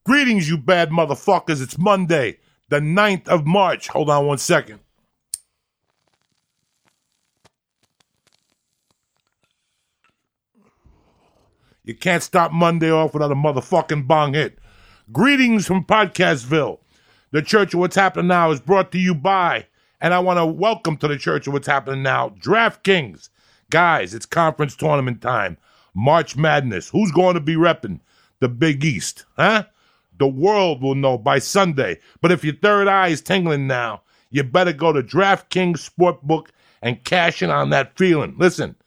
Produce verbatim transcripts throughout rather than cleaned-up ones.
Greetings, you bad motherfuckers. It's Monday, the ninth of March. Hold on one second. You can't start Monday off without a motherfucking bong hit. Greetings from Podcastville. The Church of What's Happening Now is brought to you by, and I want to welcome to the Church of What's Happening Now, DraftKings. Guys, it's conference tournament time. March Madness. Who's going to be repping the Big East? Huh? The world will know by Sunday. But if your third eye is tingling now, you better go to DraftKings Sportbook and cash in on that feeling. Listen,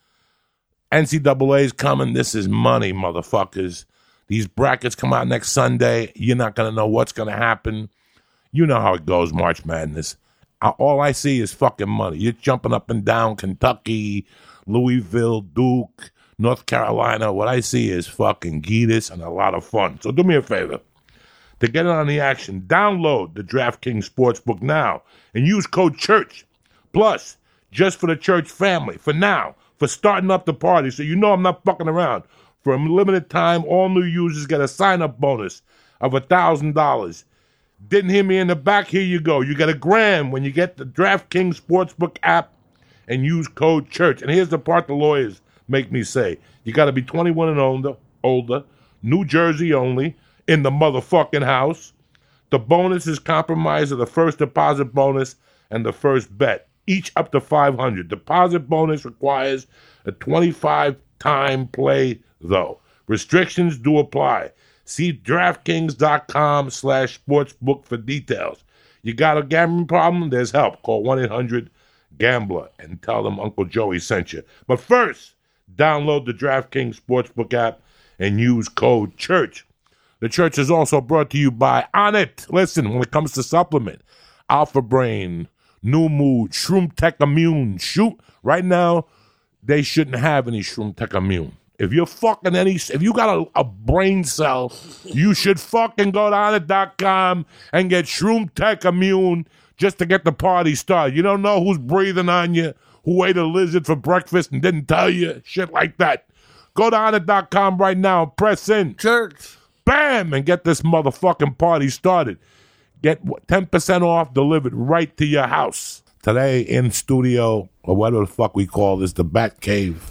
N C double A's coming. This is money, motherfuckers. These brackets come out next Sunday. You're not going to know what's going to happen. You know how it goes, March Madness. All I see is fucking money. You're jumping up and down Kentucky, Louisville, Duke, North Carolina. What I see is fucking Gitas and a lot of fun. So do me a favor. To get in on the action, download the DraftKings Sportsbook now and use code CHURCH. Plus, just for the church family, for now, for starting up the party, so you know I'm not fucking around. For a limited time, all new users get a sign-up bonus of one thousand dollars. Didn't hear me in the back? Here you go. You get a grand when you get the DraftKings Sportsbook app and use code CHURCH. And here's the part the lawyers make me say. You got to be twenty-one and older, older, New Jersey only, in the motherfucking house. The bonus is comprised of the first deposit bonus and the first bet, each up to five hundred dollars. Deposit bonus requires a twenty-five time play, though. Restrictions do apply. See DraftKings.com slash sportsbook for details. You got a gambling problem? There's help. Call one eight hundred gambler and tell them Uncle Joey sent you. But first, download the DraftKings Sportsbook app and use code CHURCH. The Church is also brought to you by Onnit. Listen, when it comes to supplement, Alpha Brain, New Mood, Shroom Tech Immune. Shoot, right now, they shouldn't have any Shroom Tech Immune. If you're fucking any, if you got a, a brain cell, you should fucking go to Onnit dot com and get Shroom Tech Immune just to get the party started. You don't know who's breathing on you, who ate a lizard for breakfast and didn't tell you, shit like that. Go to Onnit dot com right now and press in. Church. Bam! And get this motherfucking party started. Get ten percent off delivered right to your house. Today in studio, or whatever the fuck we call this, the Bat Cave,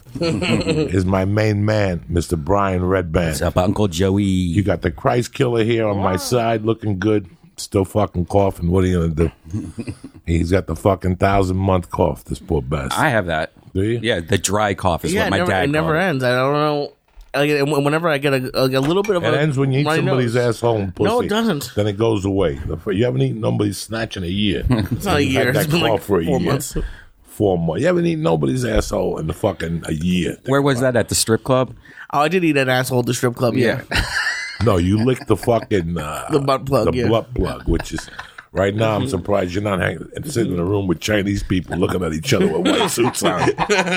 is my main man, Mister Brian Redband. What's up, Uncle Joey? You got the Christ Killer here on my side, looking good. Still fucking coughing. What are you going to do? He's got the fucking thousand-month cough, this poor bastard. I have that. Do you? Yeah, the dry cough is Yeah, what my it never, dad it never called ends. I don't know. Like, whenever I get a, a, a little bit of It a ends when you eat runny somebody's nose. asshole and pussy. No, it doesn't. Then it goes away. You haven't eaten nobody's snatch in a year. It's not a You've year. had that It's been cough like for a four year. months. Four months. You haven't eaten nobody's asshole in the fucking a year. Where was that, at the strip club? Oh, I did eat an asshole at the strip club, yeah. No, you licked the fucking uh, The butt plug, the yeah. butt plug, which is right now. I'm surprised you're not hanging, sitting in a room with Chinese people looking at each other with white suits on.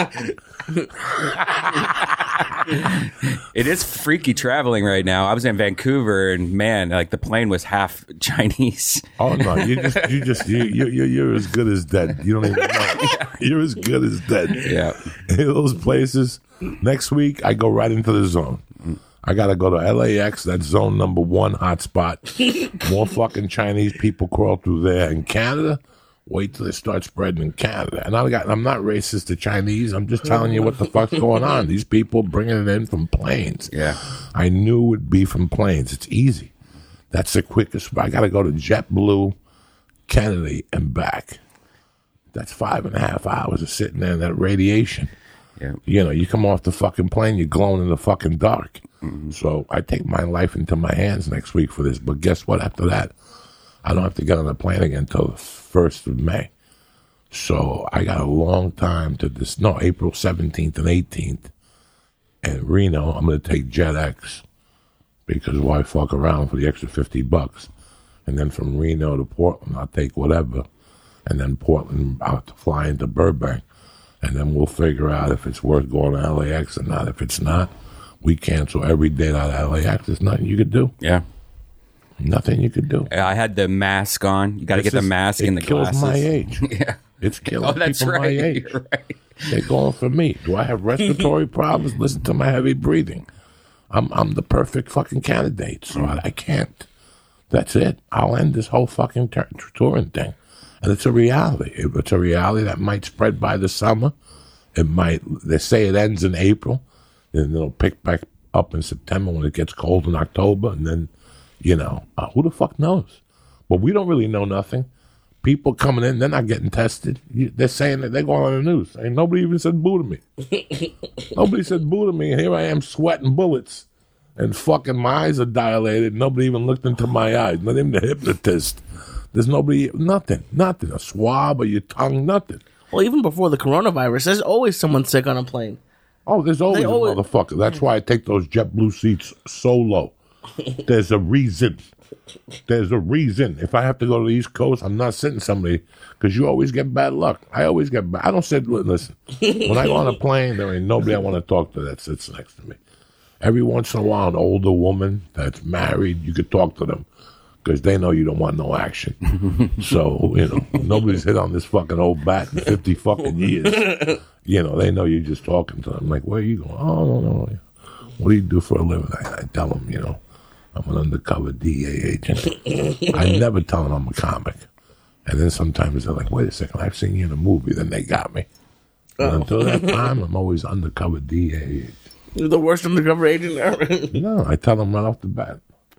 It is freaky traveling right now. I was in Vancouver, and man, like the plane was half Chinese. Oh no, you just you just you you you you're as good as dead. You don't even know. You're as good as dead. Yeah. In those places. Next week, I go right into the zone. I got to go to L A X, that's zone number one hotspot. More fucking Chinese people crawl through there. In Canada, wait till they start spreading in Canada. And I got, I'm not racist to Chinese. I'm just telling you what the fuck's going on. These people bringing it in from planes. Yeah. I knew it would be from planes. It's easy. That's the quickest. I got to go to JetBlue, Kennedy, and back. That's five and a half hours of sitting there in that radiation. Yeah. You know, you come off the fucking plane, you're glowing in the fucking dark. Mm-hmm. So I take my life into my hands next week for this. But guess what? After that, I don't have to get on the plane again until the first of May. So I got a long time to this. No, April seventeenth and eighteenth. And Reno, I'm going to take JetX because why fuck around for the extra fifty bucks? And then from Reno to Portland, I'll take whatever. And then Portland, I'll have to fly into Burbank. And then we'll figure out if it's worth going to L A X or not. If it's not, we cancel every date out of L A X. There's nothing you could do. Yeah. Nothing you could do. I had the mask on. You got to It's get the just- mask it and the kills glasses. my age. Yeah. It's killing Oh, that's people right. my age. You're right. They're going for me. Do I have respiratory problems? Listen to my heavy breathing. I'm I'm the perfect fucking candidate, so I, I can't. That's it. I'll end this whole fucking tur- touring thing. And it's a reality. It- It's a reality that might spread by the summer. It might, they say it ends in April, and it'll pick back up in September when it gets cold in October, and then, you know, uh, who the fuck knows? But we don't really know nothing. People coming in, they're not getting tested. You, they're saying that they're going on the news. And nobody even said boo to me. Nobody said boo to me, and here I am sweating bullets. And fucking my eyes are dilated. Nobody even looked into my eyes. Not even the hypnotist. There's nobody, nothing, nothing. A swab or your tongue, nothing. Well, even before the coronavirus, there's always someone sick on a plane. Oh, there's always, always a motherfucker. That's why I take those JetBlue seats so low. There's a reason. There's a reason. If I have to go to the East Coast, I'm not sitting somebody, because you always get bad luck. I always get bad. I don't sit, listen, when I go on a plane, there ain't nobody I want to talk to that sits next to me. Every once in a while, an older woman that's married, you could talk to them because they know you don't want no action. So, you know, nobody's hit on this fucking old bat in fifty fucking years. You know, they know you're just talking to them. Like, where are you going? Oh, no, no. What do you do for a living? I, I tell them, you know, I'm an undercover D E A agent. I never tell them I'm a comic. And then sometimes they're like, wait a second, I've seen you in a movie. Then they got me. But until that time, I'm always undercover D E A agent. You're the worst undercover agent ever. No, I tell them right off the bat.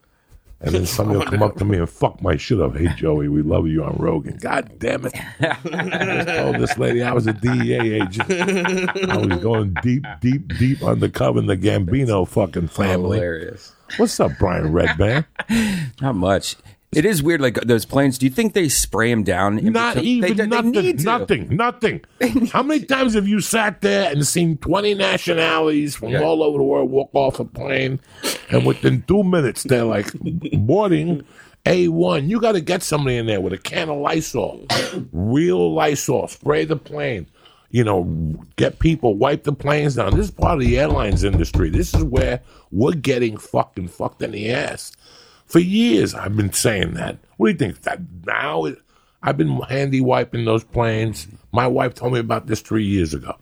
And then somebody will come up to me and fuck my shit up. Hey, Joey, we love you on Rogan. God damn it. I just told this lady I was a D E A agent. I was going deep, deep, deep undercover in the Gambino fucking family. Hilarious. What's up, Brian Redband? Not much. It is weird, like those planes. Do you think they spray them down? in Not between? even They- they nothing, need to. nothing, nothing. How many times have you sat there and seen twenty nationalities from Yeah. all over the world walk off a plane, and within two minutes they're like boarding A one? You got to get somebody in there with a can of Lysol, real Lysol, spray the plane. You know, get people, wipe the planes down. This is part of the airlines industry. This is where we're getting fucking fucked in the ass. For years, I've been saying that. What do you think? That now, it, I've been handy wiping those planes. My wife told me about this three years ago.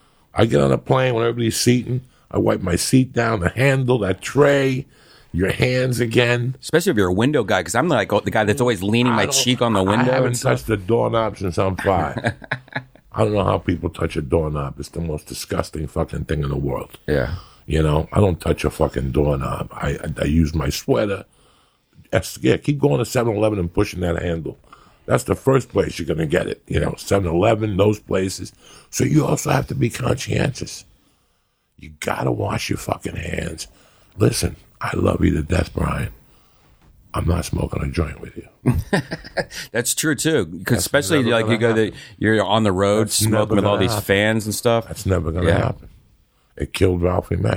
I get on a plane when everybody's seating. I wipe my seat down, the handle, that tray, your hands again. Especially if you're a window guy, because I'm like the guy that's always leaning my cheek on the window. I haven't and stuff. touched a doorknob since I'm five. I don't know how people touch a doorknob. It's the most disgusting fucking thing in the world. Yeah. You know, I don't touch a fucking doorknob. I, I, I use my sweater. Yeah, keep going to seven eleven and pushing that handle. That's the first place you're going to get it. You know, seven eleven, those places. So you also have to be conscientious. You got to wash your fucking hands. Listen, I love you to death, Brian. I'm not smoking a joint with you. That's true too, because That's especially never like you go gonna to, you're on the road That's smoking never with all gonna these happen. fans and stuff. That's never going to Yeah. happen. It killed Ralphie May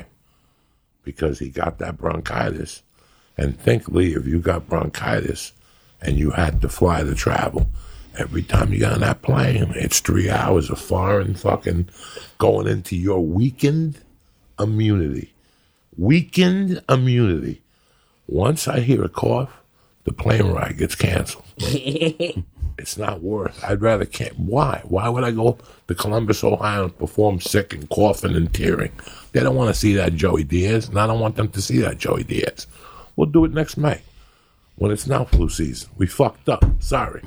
because he got that bronchitis. And think, Lee, if you got bronchitis and you had to fly to travel, every time you got on that plane, it's three hours of foreign fucking going into your weakened immunity. Weakened immunity. Once I hear a cough, the plane ride gets canceled. It's not worth. I'd rather can't. Why? Why would I go to Columbus, Ohio, and perform sick and coughing and tearing? They don't want to see that Joey Diaz, and I don't want them to see that Joey Diaz. We'll do it next May when it's now flu season. We fucked up. Sorry.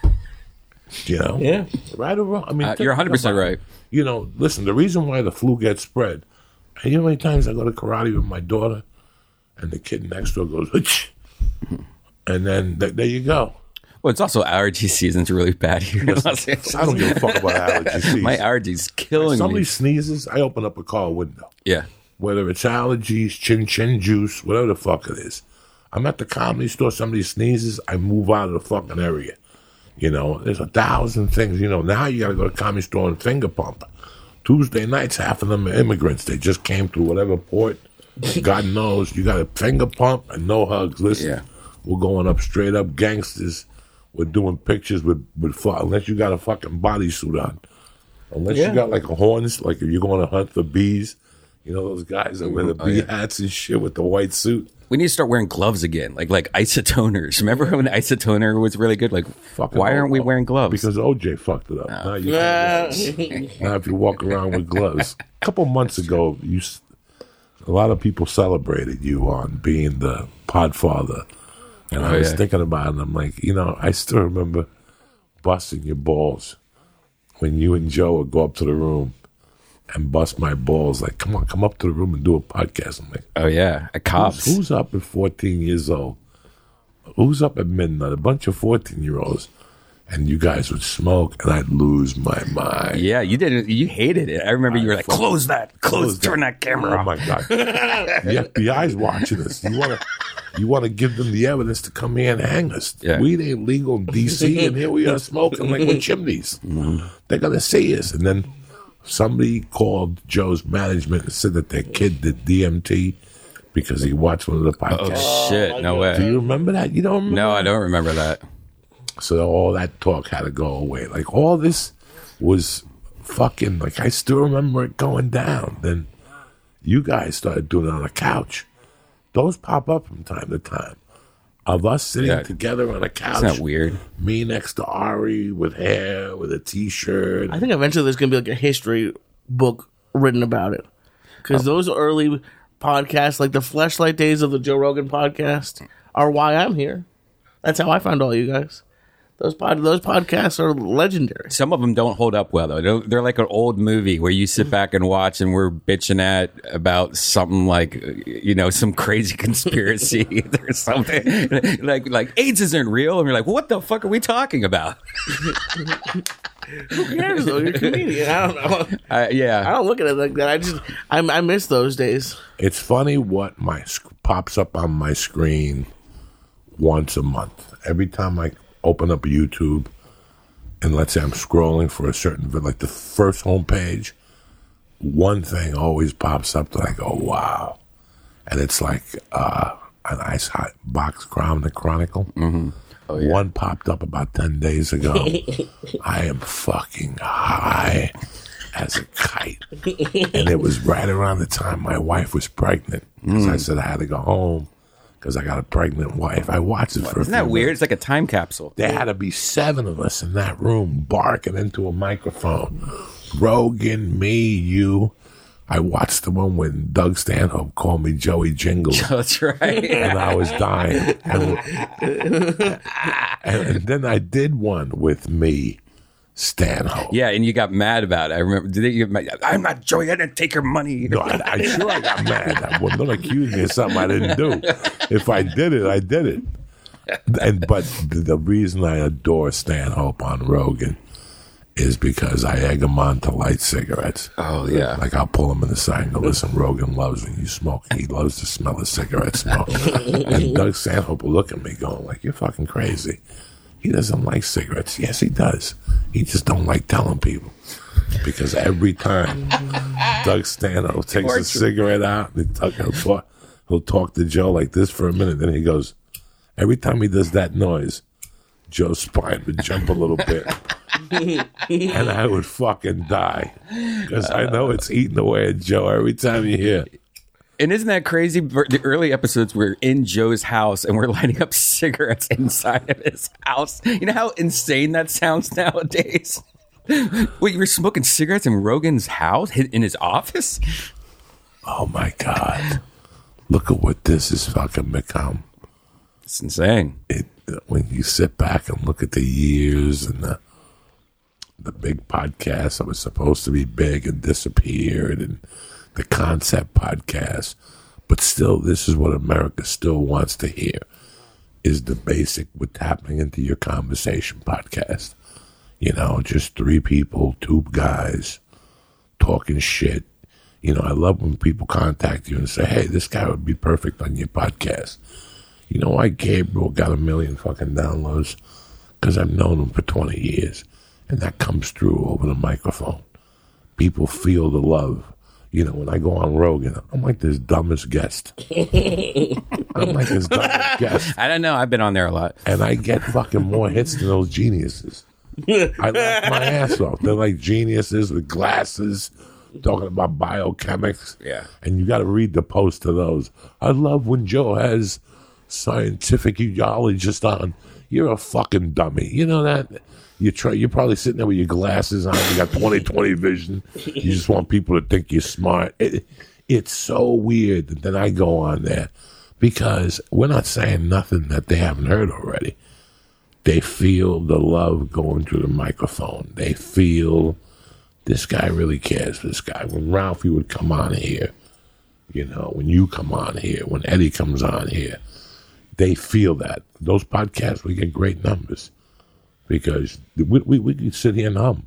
You know? Yeah. Right or wrong? I mean, Uh, think you're one hundred percent about it. right. You know, listen, the reason why the flu gets spread, you know how many times I go to karate with my daughter and the kid next door goes, Hutch. And then th- there you go. Well, it's also allergy season's really bad here in Los Angeles. I don't give a fuck about allergy season. My allergies killing Somebody me. sneezes, I open up a car window. Yeah. Whether it's allergies, chin chin juice, whatever the fuck it is. I'm at the comedy store, somebody sneezes, I move out of the fucking area. You know, there's a thousand things. You know, now you got to go to the comedy store and finger pump. Tuesday nights, half of them are immigrants. They just came through whatever port. God knows. You got a finger pump and no hugs. Listen, Yeah. we're going up straight up gangsters. We're doing pictures with, with fu- unless you got a fucking bodysuit on. Unless Yeah. you got like a horns, like if you're going to hunt for bees. You know those guys that wear the Oh, bee yeah. hats and shit with the white suit? We need to start wearing gloves again, like like isotoners. Remember when isotoner was really good? Like, Fucking why aren't we O- wearing gloves? Because O J fucked it up. Now, you Uh, now if you walk around with gloves. A couple months ago, you, s- a lot of people celebrated you on being the podfather And Oh, I was yeah. thinking about it, and I'm like, you know, I still remember busting your balls when you and Joe would go up to the room and bust my balls. Like, come on, come up to the room and do a podcast. I'm like, Oh yeah, a cops. who's, who's up at fourteen years old? Who's up at midnight? A bunch of fourteen-year-olds. And you guys would smoke, and I'd lose my mind. Yeah, you didn't. You hated it. I remember you were like, "Close that, close, turn that camera Oh off." my god! The F B I's watching us. You want to, you want to give them the evidence to come here and hang us. Yeah. Weed ain't legal in D C, and here we are smoking like we're chimneys. Mm-hmm. They're gonna see us, and then somebody called Joe's management and said that their kid did D M T because he watched one of the podcasts. Oh shit! No way. Do you remember that? You don't remember? No, that? I don't remember that. So all that talk had to go away. Like all this was fucking like I still remember it going down. Then you guys started doing it on a couch. Those pop up from time to time. Of us sitting Yeah. together on a couch. Isn't that weird? Me next to Ari with hair, with a t-shirt. I think eventually there's going to be like a history book written about it. Because those early podcasts, like the Fleshlight days of the Joe Rogan podcast, are why I'm here. That's how I found all you guys. Those pod, those podcasts are legendary. Some of them don't hold up well though. They're, they're like an old movie where you sit back and watch, and we're bitching at about something like, you know, some crazy conspiracy or something. Like, like AIDS isn't real, and we're like, what the fuck are we talking about? Who cares though? You're a comedian. I don't know. Uh, I yeah, don't look at it like that. I just I, I miss those days. It's funny what my sc- pops up on my screen once a month. Every time I open up YouTube, and let's say I'm scrolling for a certain vid, like the first homepage, one thing always pops up that I go, wow. And it's like uh, an Ice Hot Box Crown, the Chronicle. Mm-hmm. Oh, yeah. One popped up about ten days ago. I am fucking high as a kite. And it was right around the time my wife was pregnant. Because I said I had to go home because I got a pregnant wife. I watched it for a isn't that few weird? minutes. It's like a time capsule. There had to be seven of us in that room barking into a microphone. Rogan, me, you. I watched the one when Doug Stanhope called me Joey Jingles. That's right. And I was dying. And, and, and then I did one with me, Stanhope. Yeah, and you got mad about it. I remember. Did you get mad? I'm not Joey. I didn't take your money. No, I, I sure I got mad. I, well, don't accuse me of something I didn't do. If I did it, I did it. And but the, the reason I adore Stanhope on Rogan is because I egg him on to light cigarettes. Oh yeah. Like I'll pull him in the side and go, listen, Rogan loves when you smoke. He loves to smell the cigarette smoke. And Doug Stanhope will look at me going like, you're fucking crazy. He doesn't like cigarettes. Yes, he does. He just don't like telling people. Because every time Doug Stanhope takes a cigarette out, and Doug, he'll, talk, he'll talk to Joe like this for a minute, then he goes, every time he does that noise, Joe's spine would jump a little bit. And I would fucking die. Because I know it's eating away at Joe every time you hear. And isn't that crazy? The early episodes we're in Joe's house and we're lighting up cigarettes inside of his house. You know how insane that sounds nowadays? Wait, you were smoking cigarettes in Rogan's house? In his office? Oh my God. Look at what this has fucking become. It's insane. It, when you sit back and look at the years and the the big podcast that was supposed to be big and disappeared, and the concept podcast, but still, this is what America still wants to hear, is the basic what's happening into your conversation podcast. You know, just three people, two guys, talking shit. You know, I love when people contact you and say, hey, this guy would be perfect on your podcast. You know why Gabriel got a million fucking downloads? Because I've known him for twenty years. And that comes through over the microphone. People feel the love. You know, when I go on Rogan, I'm like this dumbest guest. I'm like this dumbest guest. I don't know. I've been on there a lot. And I get fucking more hits than those geniuses. I laugh my ass off. They're like geniuses with glasses talking about biochemics. Yeah. And you got to read the post to those. I love when Joe has scientific geologist on. You're a fucking dummy. You know that? You try, you're probably sitting there with your glasses on. You got twenty twenty vision. You just want people to think you're smart. It, it's so weird that then I go on there because we're not saying nothing that they haven't heard already. They feel the love going through the microphone. They feel this guy really cares for this guy. When Ralphie would come on here, you know, when you come on here, when Eddie comes on here, they feel that. Those podcasts, we get great numbers because we we, we could sit here and hum.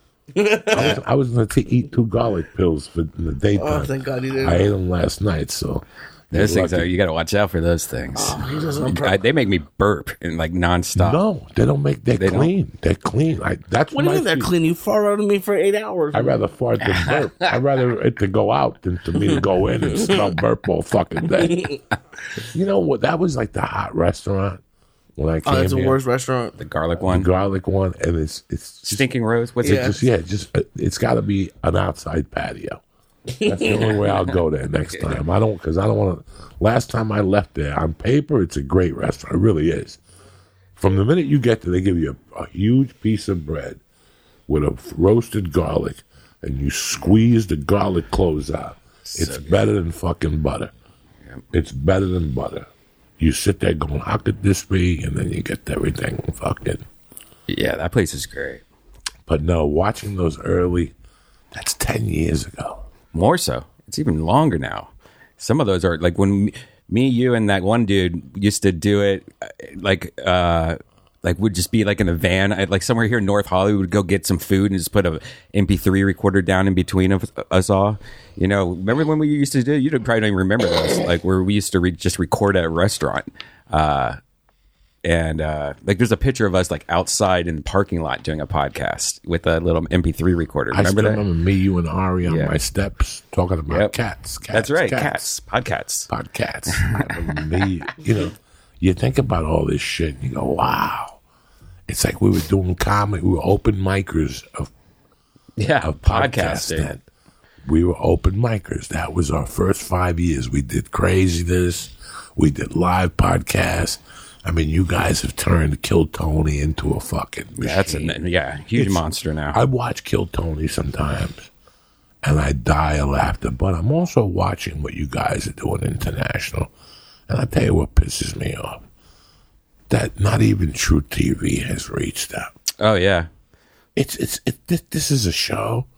I was, I was going to eat two garlic pills for in the daytime. Oh, thank God you did. I ate them last night, so Those you're things lucky. are, you got to watch out for those things. Oh, he doesn't. I, they make me burp and like nonstop. No, they don't make. They're They don't? clean. They're clean. I, that's What do you my mean they're feeling. clean? You fart out of me for eight hours. I'd rather fart than burp. I'd rather it to go out than to me to go in and smell burp all fucking day. You know what? That was like the hot restaurant when I came Oh, that's the here. worst restaurant. The garlic The one. garlic one, and it's it's just, Stinking Rose. What's Yeah. it? just yeah, just it's got to be an outside patio. That's the only way I'll go there next time. I don't because I don't want to. Last time I left there, on paper, it's a great restaurant. It really is. From the minute you get there, they give you a, a huge piece of bread with a f- roasted garlic, and you squeeze the garlic cloves out. It's better than fucking butter. It's better than butter. You sit there going, how could this be? And then you get everything fucking. Yeah, that place is great. But no, watching those early, that's ten years ago. More so. It's even longer now. Some of those are like when me, me, you, and that one dude used to do it. uh, Like, uh, like would just be like in a van, I, like somewhere here in North Hollywood. Would go get some food and just put a M P three recorder down in between of us all. You know, remember when we used to do? You don't- probably don't even remember this. Like where we used to re- just record at a restaurant. Uh, And uh, like, there's a picture of us like outside in the parking lot doing a podcast with a little M P three recorder. I Remember still that? remember me, you, and Ari on Yeah. my steps talking about Yep. cats, cats. That's right, Cats. cats, podcasts. Podcasts. I remember me. You know, you think about all this shit and you go, wow. It's like we were doing comedy. We were open micers of, Yeah, of podcasts podcasting. then. We were open micers. That was our first five years. We did craziness. We did live podcasts. I mean, you guys have turned Kill Tony into a fucking machine. That's a yeah, huge It's- monster now. I watch Kill Tony sometimes, and I die of laughter. But I'm also watching what you guys are doing international, and I tell you what pisses me off: that not even True T V has reached out. oh yeah, It's it's it, this, this is a show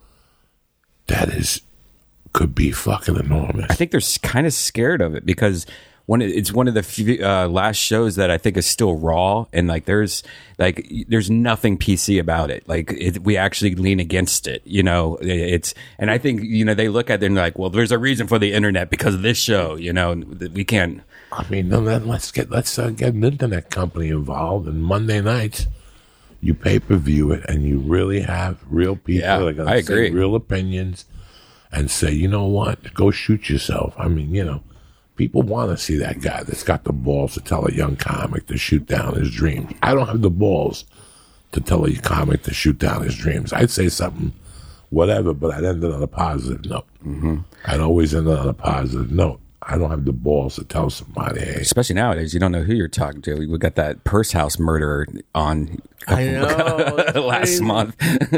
that is could be fucking enormous. I think they're kind of scared of it because one, it's one of the few, uh, last shows that I think is still raw, and like there's like there's nothing P C about it. Like it, we actually lean against it, you know. It's and I think you know they look at it and they're like, well, there's a reason for the internet because of this show, you know. We can't. I mean, no, then let's get let's uh, get an internet company involved. And Monday nights, you pay per view it, and you really have real people Yeah, that are going I to say agree. real opinions, and say, you know what, go shoot yourself. I mean, you know, people want to see that guy that's got the balls to tell a young comic to shoot down his dreams. I don't have the balls to tell a comic to shoot down his dreams. I'd say something, whatever, but I'd end it on a positive note. Mm-hmm. I'd always end it on a positive note. I don't have the balls to tell somebody, hey, Especially nowadays, you don't know who you're talking to. We got that Purse House murderer on I know. It's last crazy. month,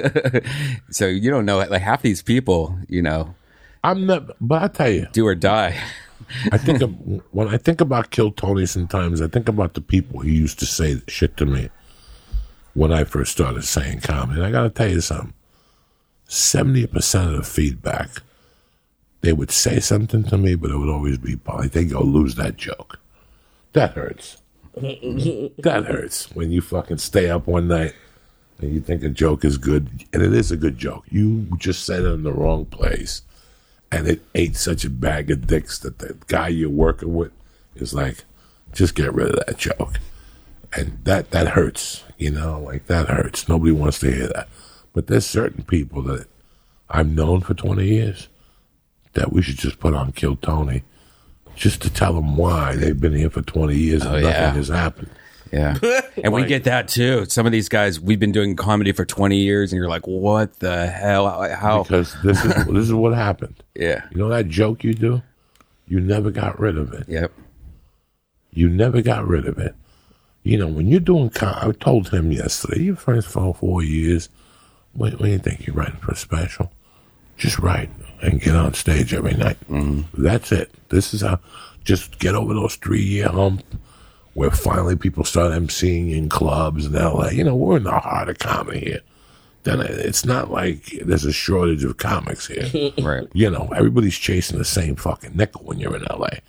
so you don't know. Like half these people, you know, I'm not, but I tell you, do or die. I think of, when I think about Kill Tony sometimes, I think about the people who used to say shit to me when I first started saying comedy. And I got to tell you something. seventy percent of the feedback, they would say something to me, but it would always be like, they go, lose that joke. That hurts. That hurts when you fucking stay up one night and you think a joke is good, and it is a good joke. You just said it in the wrong place, and it ate such a bag of dicks that the guy you're working with is like, just get rid of that joke. And that, that hurts, you know, like that hurts. Nobody wants to hear that. But there's certain people that I've known for twenty years that we should just put on Kill Tony just to tell them why they've been here for twenty years and Oh, nothing yeah. has happened. Yeah. And we get that too. Some of these guys, we've been doing comedy for twenty years, and you're like, what the hell? How? Because this is this is what happened. Yeah. You know that joke you do? You never got rid of it. Yep. You never got rid of it. You know, when you're doing com- I told him yesterday, you're friends for four years. What, what do you think? You're writing for a special? just write and get on stage every night. Mm-hmm. That's it. This is how, just get over those three-year hump where finally people start emceeing in clubs in L A. You know, we're in the heart of comedy here. Then it's not like there's a shortage of comics here. Right. You know, everybody's chasing the same fucking nickel when you're in L A.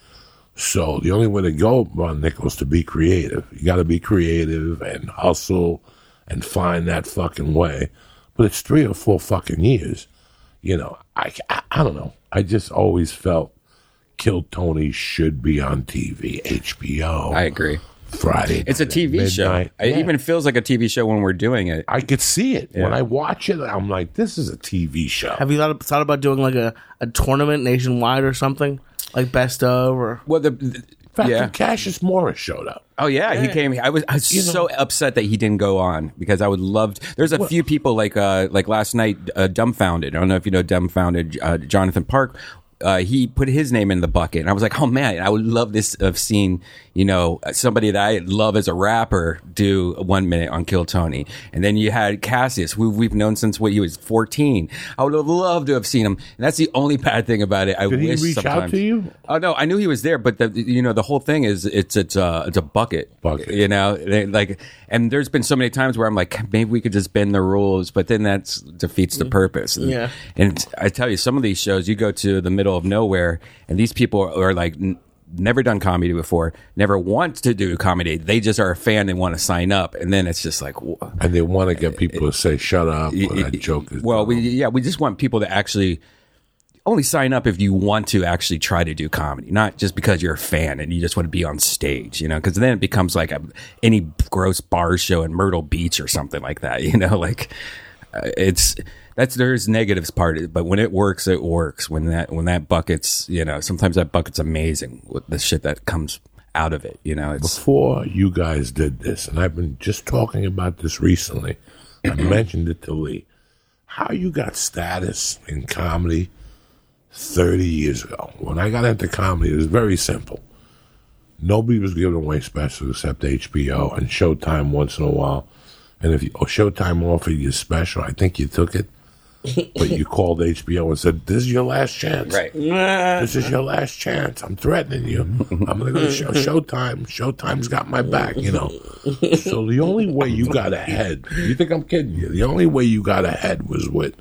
So the only way to go on nickel is to be creative. You got to be creative and hustle and find that fucking way. But it's three or four fucking years. You know, I, I, I don't know. I just always felt Kill Tony should be on T V, H B O. I agree. Friday. It's a T V show. It Yeah. even feels like a T V show when we're doing it. I could see it. Yeah. When I watch it, I'm like, this is a T V show. Have you thought, thought about doing like a, a tournament nationwide or something? Like best of or Well, the, the In fact, yeah. Cassius Morris showed up. Oh yeah, he came. I was I was You so know- upset that he didn't go on because I would love. There's a few people like uh like last night, uh, Dumbfounded. I don't know if you know Dumbfounded. Uh, Jonathan Park. Uh, he put his name in the bucket, and I was like, "Oh man, I would love this of seeing, you know, somebody that I love as a rapper do one minute on Kill Tony." And then you had Cassius, who we've known since when he was fourteen. I would have loved to have seen him, and that's the only bad thing about it. I Did he wish reach sometimes. out to you? Oh no, I knew he was there, but the, you know, the whole thing is it's it's a it's a bucket, Bucket. You know, They- like, and there's been so many times where I'm like, maybe we could just bend the rules, but then that defeats the purpose. And, Yeah. and I tell you, some of these shows, you go to the middle of nowhere, and these people are like. N- Never done comedy before, never want to do comedy. They just are a fan and want to sign up, and then it's just like, wh- And they want to get people to say, shut up, or that joke is well, dumb. we yeah, we just want people to actually only sign up if you want to actually try to do comedy, not just because you're a fan and you just want to be on stage, you know, because then it becomes like a, any gross bar show in Myrtle Beach or something like that, you know, like uh, it's that's there's negatives part of it, but when it works, it works. When that when that bucket's, you know, sometimes that bucket's amazing with the shit that comes out of it, you know. It's Before you guys did this, and I've been just talking about this recently, I mentioned it to Lee, how you got status in comedy thirty years ago. When I got into comedy, it was very simple. Nobody was giving away specials except H B O and Showtime once in a while. And if you, oh, Showtime offered you a special, I think you took it. But you called H B O and said, this is your last chance. right. This is your last chance. I'm threatening you. I'm going to go to show, Showtime. Showtime's got my back, you know. So the only way you got ahead, you think I'm kidding you? The only way you got ahead was with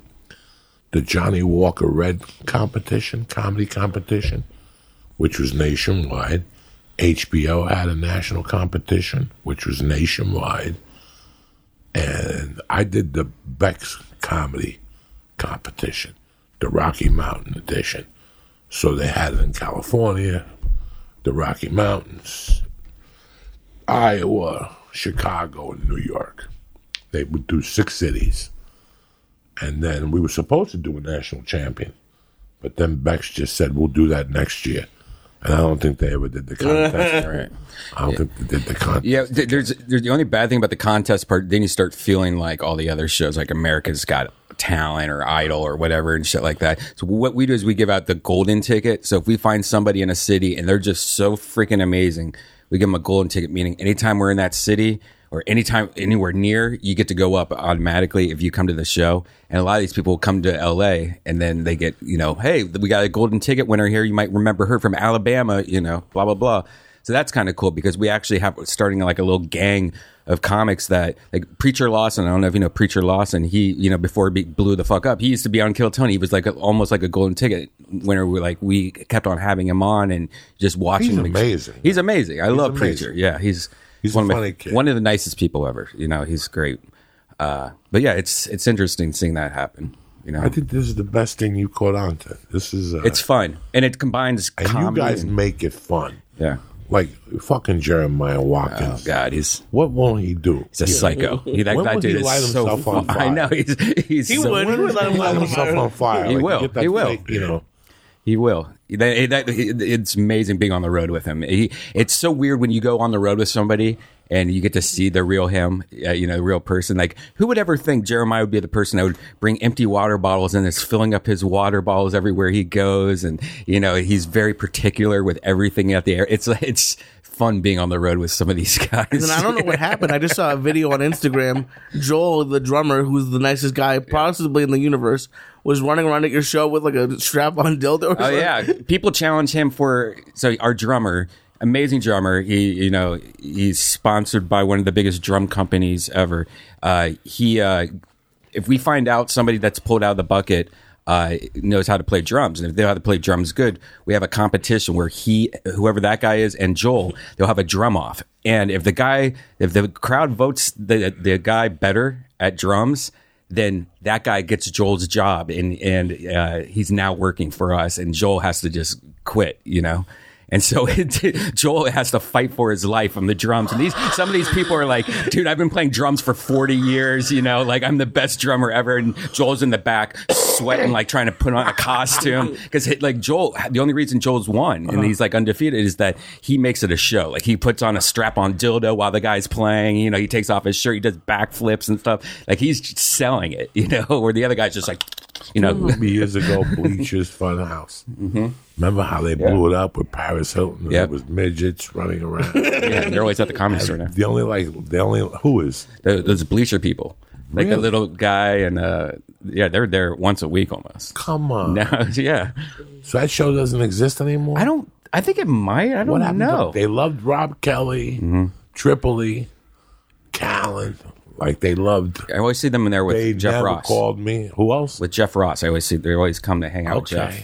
the Johnny Walker Red competition, comedy competition, which was nationwide. H B O had a national competition, which was nationwide. And I did the Beck's comedy competition, the Rocky Mountain edition. So they had it in California, the Rocky Mountains, Iowa, Chicago, and New York. They would do six cities. And then we were supposed to do a national champion. But then Bex just said, we'll do that next year. And I don't think they ever did the contest. Right. I don't think they did the contest. Yeah, th- there's there's the only bad thing about the contest part. Then you start feeling like all the other shows, like America's Got Talent or Idol or whatever and shit like that. So what we do is we give out the golden ticket. So if we find somebody in a city and they're just so freaking amazing, we give them a golden ticket. Meaning, anytime we're in that city or anytime anywhere near, you get to go up automatically if you come to the show. And a lot of these people come to L A and then they get, you know, hey, we got a golden ticket winner here. You might remember her from Alabama, you know, blah blah blah. So that's kind of cool because we actually have starting like a little gang of comics that like Preacher Lawson. I don't know if you know Preacher Lawson. He, you know, before he blew the fuck up, he used to be on Kill Tony. He was like a, almost like a golden ticket winner. We like we kept on having him on and just watching He's him. amazing. He's amazing. I love amazing. Preacher. Yeah, he's He's one a of my, funny kid. one of the nicest people ever. You know, he's great. Uh, but yeah, it's it's interesting seeing that happen. You know, I think this is the best thing you caught on to. This is uh, it's fun and it combines and comedy. you guys and- make it fun. yeah. Like fucking Jeremiah Oh Watkins. God, he's What won't he do? he's a psycho. He, that, When that would dude he is light so himself on fun. I fire? know he's he's He so- would. He would let him Light light himself on fire. He Like, will. get that He will. fake, you know. He will. That, that, it's amazing being on the road with him. He, it's so weird when you go on the road with somebody and you get to see the real him, uh, you know, the real person. Like, who would ever think Jeremiah would be the person that would bring empty water bottles and is filling up his water bottles everywhere he goes? And, you know, he's very particular with everything at the air. It's, it's fun being on the road with some of these guys. And I don't know what happened. I just saw a video on Instagram. Joel, the drummer, who's the nicest guy possibly in the universe, was running around at your show with like a strap-on dildo. Or Oh something. yeah, people challenge him for so our drummer, amazing drummer. He you know he's sponsored by one of the biggest drum companies ever. Uh, he uh, if we find out somebody that's pulled out of the bucket uh, knows how to play drums, and if they know how to play drums good, we have a competition where he whoever that guy is and Joel, they'll have a drum off, and if the guy if the crowd votes the the guy better at drums, then that guy gets Joel's job, and and uh, he's now working for us, and Joel has to just quit, you know. And so it, Joel has to fight for his life on the drums. And these some of these people are like, dude, I've been playing drums for forty years, you know, like I'm the best drummer ever. And Joel's in the back sweating, like trying to put on a costume. Because like Joel, the only reason Joel's won and he's like undefeated is that he makes it a show. Like he puts on a strap on dildo while the guy's playing, you know, he takes off his shirt, he does backflips and stuff. Like he's selling it, you know, where the other guy's just like, you know. Years ago, Bleachers Funhouse. Mm-hmm. Remember how they blew it up with Paris Hilton? And Yep. There was midgets running around. Yeah, they're always at the comedy store now. The only like the only who is Those those bleacher people. Like Really? the little guy and uh yeah, they're there once a week almost. come on. No, yeah. So that show doesn't exist anymore. I don't I think it might. I What don't happened? know. To, they loved Rob Kelly, Mm-hmm. Tripoli, Callan. Like they loved. I always see them in there with They Jeff never Ross. called me. Who else? With Jeff Ross. I always see they always come to hang out with Okay. Jeff.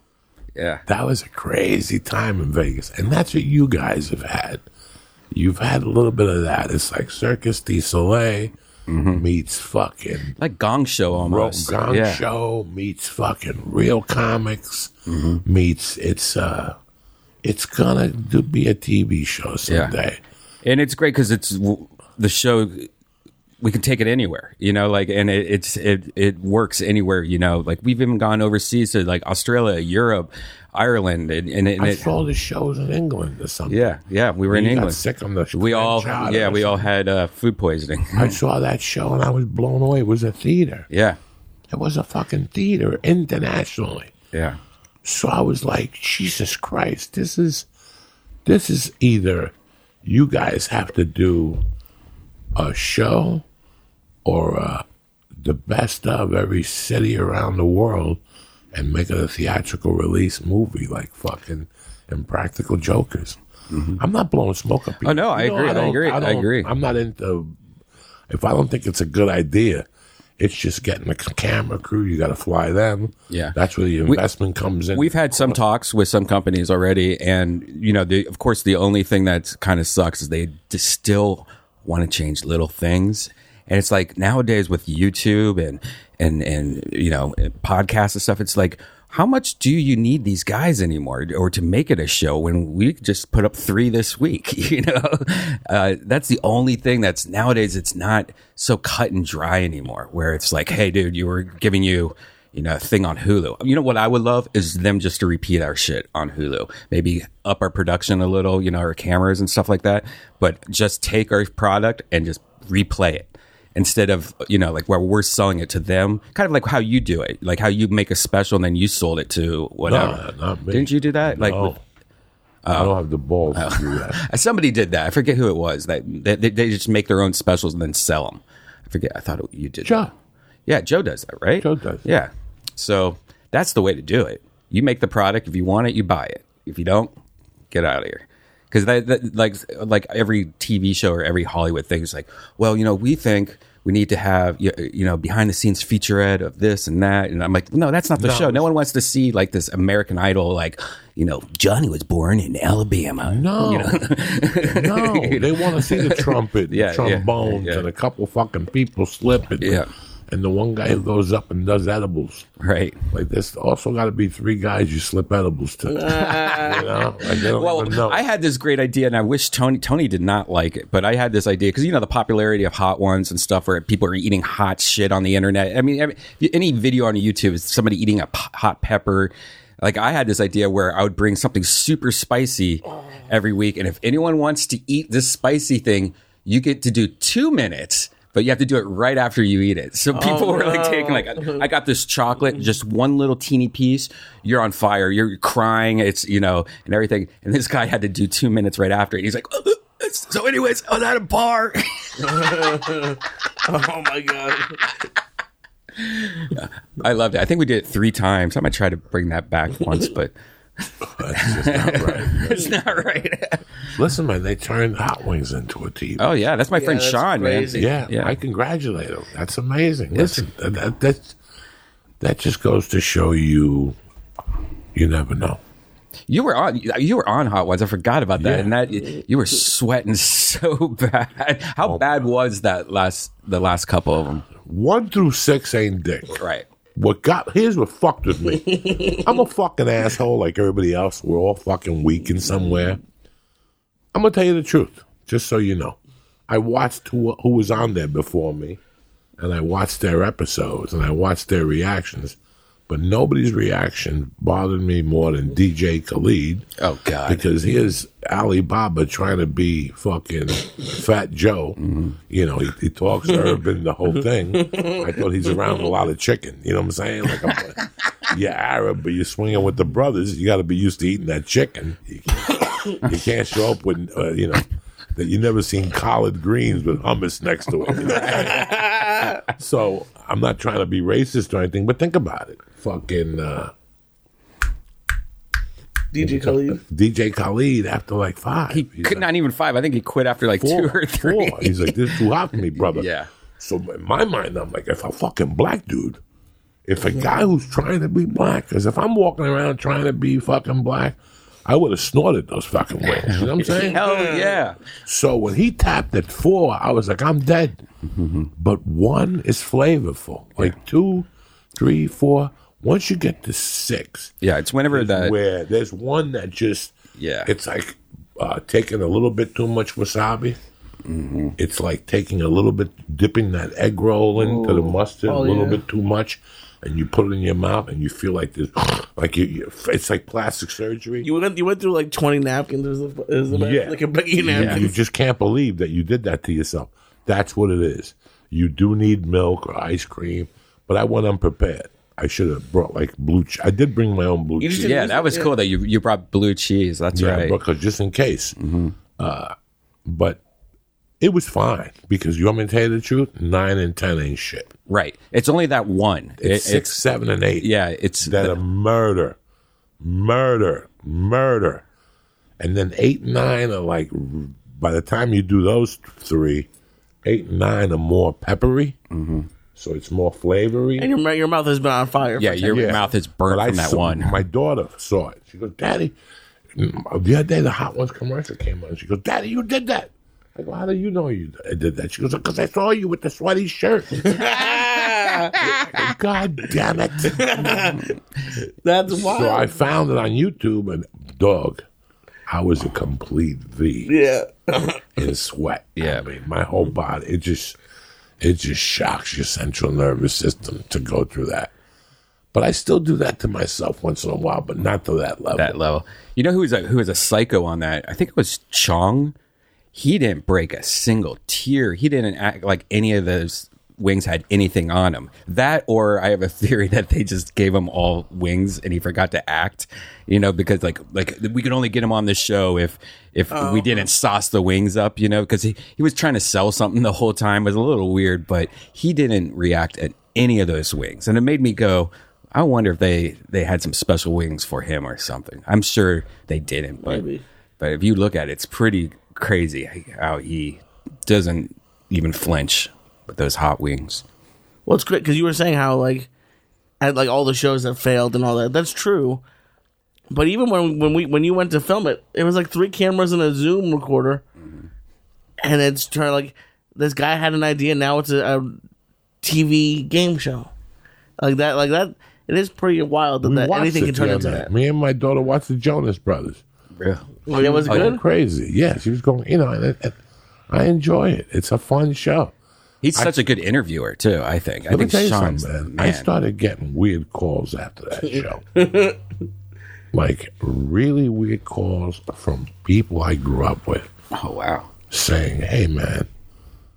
Yeah. That was a crazy time in Vegas. And that's what you guys have had. You've had a little bit of that. It's like Circus du Soleil meets fucking Like Gong Show Ro- almost. Gong yeah. Show meets fucking Real Comics meets it's uh it's gonna do, be a T V show someday. And it's great because it's w- the show. We can take it anywhere, you know, like, and it, it's it it works anywhere, you know. Like we've even gone overseas to like Australia, Europe, Ireland, and, and, and I it, saw the shows in England or something. yeah, yeah, we were in You got England. sick on the We all, French yeah, or we all something. had uh, food poisoning. I saw that show and I was blown away. It was a theater. yeah, It was a fucking theater internationally. yeah, So I was like, Jesus Christ, this is this is either you guys have to do a show or uh, the best of every city around the world and make it a theatrical release movie like fucking Impractical Jokers. I'm not blowing smoke up here. Oh, no, I You know, agree, I don't- agree, I don't- agree. I'm not into, if I don't think it's a good idea, it's just getting a camera crew. You got to fly them. Yeah. That's where the investment comes in. We've had some talks with some companies already, and you know, the, of course, the only thing that kind of sucks is they just still want to change little things. And it's like nowadays with YouTube and and and you know podcasts and stuff, it's like, how much do you need these guys anymore, or to make it a show when we just put up three this week? You know, uh, that's the only thing that's nowadays. It's not so cut and dry anymore. Where it's like, hey, dude, you were giving you. You know, a thing on Hulu. You know what I would love is them just to repeat our shit on Hulu. Maybe up our production a little, you know, our cameras and stuff like that. But just take our product and just replay it instead of, you know, like where we're selling it to them. Kind of like how you do it, like how you make a special and then you sold it to whatever. No, not me. Didn't you do that? Like No. with, I don't have the balls to do that. somebody did that. I forget who it was. That they, they, they just make their own specials and then sell them. I forget. I thought you did. Joe. That. Yeah, Joe does that, right? Joe does. Yeah. So that's the way to do it. You make the product. If you want it, you buy it. If you don't, get out of here. Because that, that, like, like every T V show or every Hollywood thing is like, well, you know, we think we need to have, you you know, behind the scenes featurette of this and that. And I'm like, no, that's not the No. show. No one wants to see like this American Idol, like, you know, Johnny was born in Alabama. No, You know? no, they want to see the trumpet, Yeah, the yeah, trombones, yeah. and a couple fucking people slip it. Yeah. And the one guy who goes up and does edibles. Right. Like this, also got to be three guys you slip edibles to. you know, like they don't Well, even know. I had this great idea, and I wish Tony Tony did not like it, but I had this idea because you know the popularity of hot ones and stuff, where people are eating hot shit on the internet. I mean, every- any video on YouTube is somebody eating a p- hot pepper. Like I had this idea where I would bring something super spicy every week, and if anyone wants to eat this spicy thing, you get to do two minutes. but you have to do it right after you eat it. So people Oh, were like no. taking like, I got this chocolate, just one little teeny piece. You're on fire. You're crying. It's, you know, and everything. And this guy had to do two minutes right after it. He's like, oh, so anyways, I was at a bar. Oh my god. I loved it. I think we did it three times. I might try to bring that back once, but That's just not right. it's not right. Listen, man, they turned Hot Wings into a T V. Oh yeah, that's my friend that's Sean, crazy. man. yeah, yeah. I congratulate them. That's amazing. Listen, that, that, that's, that just goes to show you, you never know. You were on. You were on Hot Ones. I forgot about that. Yeah. And that you were sweating so bad. How bad was that last? The last couple of them. One through six ain't dick. Right. What got here's what fucked with me. I'm a fucking asshole like everybody else. We're all fucking weak in somewhere. I'm gonna tell you the truth, just so you know. I watched who who was on there before me, and I watched their episodes and I watched their reactions, but nobody's reaction bothered me more than D J Khalid. Oh God. Because here's Alibaba trying to be fucking Fat Joe. Mm-hmm. You know, he, he talks urban, the whole thing. I thought he's around a lot of chicken. You know what I'm saying? Like, I'm like, you're Arab, but you're swinging with the brothers. You got to be used to eating that chicken. You can't, you can't show up with, uh, you know, that you never seen collard greens with hummus next to it. You know what I'm saying? So I'm not trying to be racist or anything, but think about it. Fucking uh, D J Khalid. D J Khalid after like five. He He's could like, not even five. I think he quit after like four, two or three. four. He's like, this is too hot for me, brother. Yeah. So in my mind, I'm like, if a fucking black dude, if a guy who's trying to be black, because if I'm walking around trying to be fucking black, I would have snorted those fucking wings. You know what I'm saying? Hell yeah. So when he tapped at four, I was like, I'm dead. But one is flavorful. Like two, three, four. Once you get to six, Yeah. It's whenever is that. where there's one that just, Yeah. it's like uh, taking a little bit too much wasabi. Mm-hmm. It's like taking a little bit, dipping that egg roll into the mustard Oh, a little yeah. bit too much, and you put it in your mouth, and you feel like this, like you, you it's like plastic surgery. You went you went through like twenty napkins. Is the, is the Yeah. like a baggy Yeah, napkin. you just can't believe that you did that to yourself. That's what it is. You do need milk or ice cream, but I went unprepared. I should have brought like blue. Che- I did bring my own blue You cheese. just- Yeah, that was Yeah. cool that you you brought blue cheese. That's Yeah, right. because just in case. Uh, but it was fine because you want me to tell you the truth? Nine and ten ain't shit. Right. It's only that one. It's It- six, seven, and eight. Yeah. It's that the- are murder, murder, murder, and then eight and nine are like. By the time you do those three, eight and nine are more peppery, mm-hmm. so it's more flavory. And your mou- your mouth has been on fire. yeah. for Your Yeah. mouth is burnt But I from that saw- one. My daughter saw it. She goes, "Daddy." The other day, the Hot Ones commercial came on. She goes, "Daddy, you did that." I go, "How do you know you I did that?" She goes, "Because I saw you with the sweaty shirt." I go, God damn it! That's wild. So I found it on YouTube, and dog, I was a complete V yeah. in sweat. Yeah. I mean, my whole body, it just, it just shocks your central nervous system to go through that. But I still do that to myself once in a while, but not to that level. that level. You know who was a who was a psycho on that? I think it was Chong. He didn't break a single tear. He didn't act like any of those wings had anything on him. That, or I have a theory that they just gave him all wings and he forgot to act. You know, because like like we could only get him on the show if if Oh. we didn't sauce the wings up. You know, because he he was trying to sell something the whole time. It was a little weird, but he didn't react at any of those wings, and it made me go, I wonder if they, they had some special wings for him or something. I'm sure they didn't, but Maybe. but if you look at it, it's pretty crazy how he doesn't even flinch with those hot wings. Well, it's great because you were saying how like at like all the shows that failed and all that. That's true. But even when when we when you went to film it, it was like three cameras and a Zoom recorder, Mm-hmm. and it's trying like this guy had an idea. Now it's a, a T V game show like that. Like that, it is pretty wild that, We that watched anything it can turn the into other that. night. Me and my daughter watched the Jonas Brothers. Yeah. Oh, yeah, was it Going good? crazy. Yeah, she was going, you know, and, and I enjoy it. It's a fun show. He's such a good interviewer too, I think. I Let me think tell you Sean's something, the man. man. I started getting weird calls after that show. Like, really weird calls from people I grew up with Oh wow. saying, hey, man,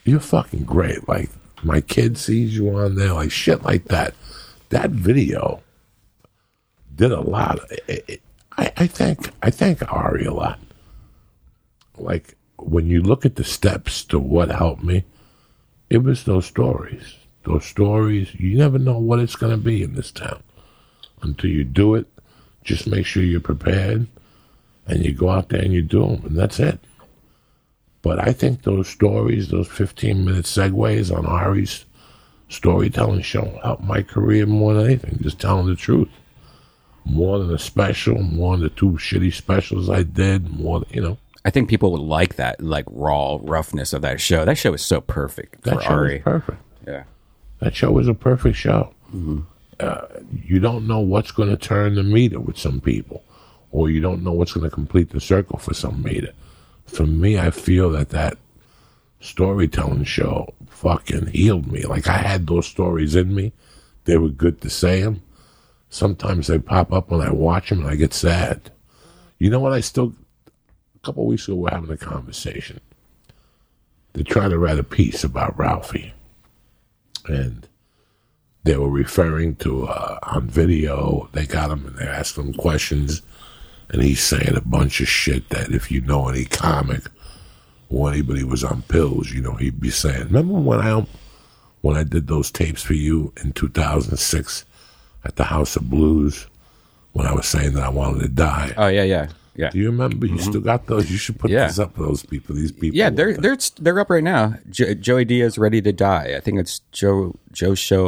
you're fucking great. Like, my kid sees you on there, like shit like that. That video did a lot. It, it, I, I thank I thank Ari a lot. Like, when you look at the steps to what helped me, it was those stories. Those stories, you never know what it's going to be in this town. Until you do it, just make sure you're prepared, and you go out there and you do them, and that's it. But I think those stories, those fifteen-minute segues on Ari's storytelling show helped my career more than anything, just telling the truth. More than a special, more than the two shitty specials I did, more than, you know. I think people would like that, like, raw roughness of that show. That show is so perfect That for show Ari. was perfect. Yeah. That show was a perfect show. Mm-hmm. Uh, you don't know what's going to turn the meter with some people, or you don't know what's going to complete the circle for some meter. For me, I feel that that storytelling show fucking healed me. Like, I had those stories in me. They were good to say them. Sometimes they pop up when I watch them and I get sad. You know what? I still, a couple of weeks ago, we we're having a conversation. They're trying to write a piece about Ralphie. And they were referring to, uh, on video, they got him and they asked him questions. And he's saying a bunch of shit that if you know any comic or anybody was on pills, you know, he'd be saying. Remember when I when I did those tapes for you in two thousand six at the House of Blues when I was saying that I wanted to die? Oh, yeah, yeah. Yeah. Do you remember? You mm-hmm. still got those? You should put yeah. this up for those people. These people. Yeah, they're they're they're up right now. Jo- Joey Diaz ready to die. I think it's Joe Joe show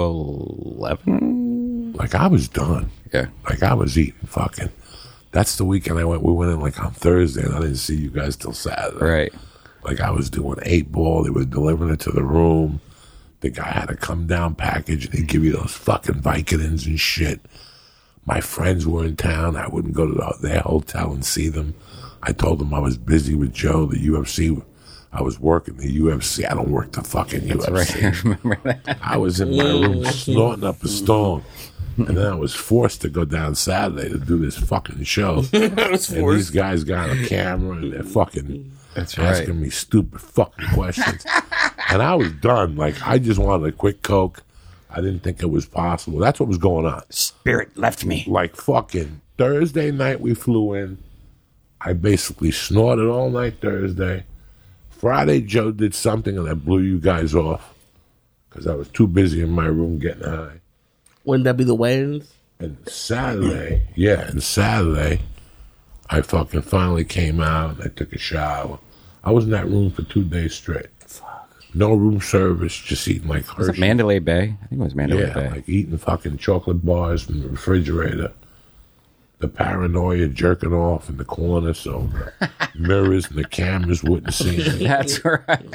eleven. Like, I was done. Yeah. Like, I was eating fucking. That's the weekend I went. We went in like on Thursday, and I didn't see you guys till Saturday. Right. Like, I was doing eight ball. They were delivering it to the room. The guy had a come down package, and he'd give you those fucking Vicodins and shit. My friends were in town. I wouldn't go to the, their hotel and see them. I told them I was busy with Joe, the U F C. I was working the U F C. I don't work the fucking That's U F C. Right. I remember that. I was in my room snorting up a storm. And then I was forced to go down Saturday to do this fucking show. I was and these guys got a camera and they're fucking That's asking right. me stupid fucking questions. And I was done. Like, I just wanted a quick Coke. I didn't think it was possible. That's what was going on. Spirit left me. Like, fucking Thursday night we flew in. I basically snorted all night Thursday. Friday, Joe did something and I blew you guys off because I was too busy in my room getting high. Wouldn't that be the weigh-ins? And Saturday, yeah, and Saturday, I fucking finally came out and I took a shower. I was in that room for two days straight. Fuck. No room service, just eating like Hershey. Was it Mandalay Bay? I think it was Mandalay yeah, Bay. like eating fucking chocolate bars from the refrigerator. The paranoia jerking off in the corner so mirrors and the cameras wouldn't see me. That's right.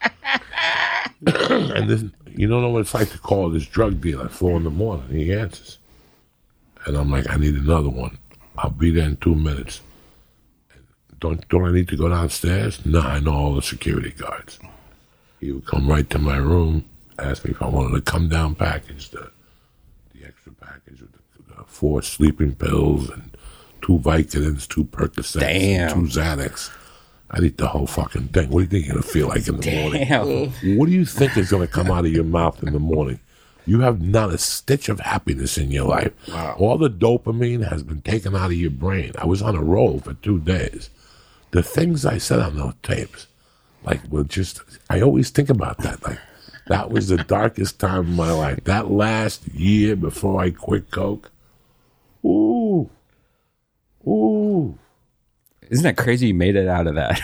And this, you don't know what it's like to call this drug dealer at four in the morning. He answers. And I'm like, I need another one. I'll be there in two minutes. Don't don't I need to go downstairs? No, I know all the security guards. He would come right to my room, ask me if I wanted a come down package, the the extra package with the, the four sleeping pills and two Vicodins, two Percocets, Damn. and two Xanax. I'd eat the whole fucking thing. What do you think you're going to feel like in the Damn. morning? What do you think is going to come out of your mouth in the morning? You have not a stitch of happiness in your life. Wow. All the dopamine has been taken out of your brain. I was on a roll for two days. The things I said on those tapes, like, were just, I always think about that. Like, that was the darkest time of my life. That last year before I quit Coke, ooh, ooh. Isn't that crazy you made it out of that?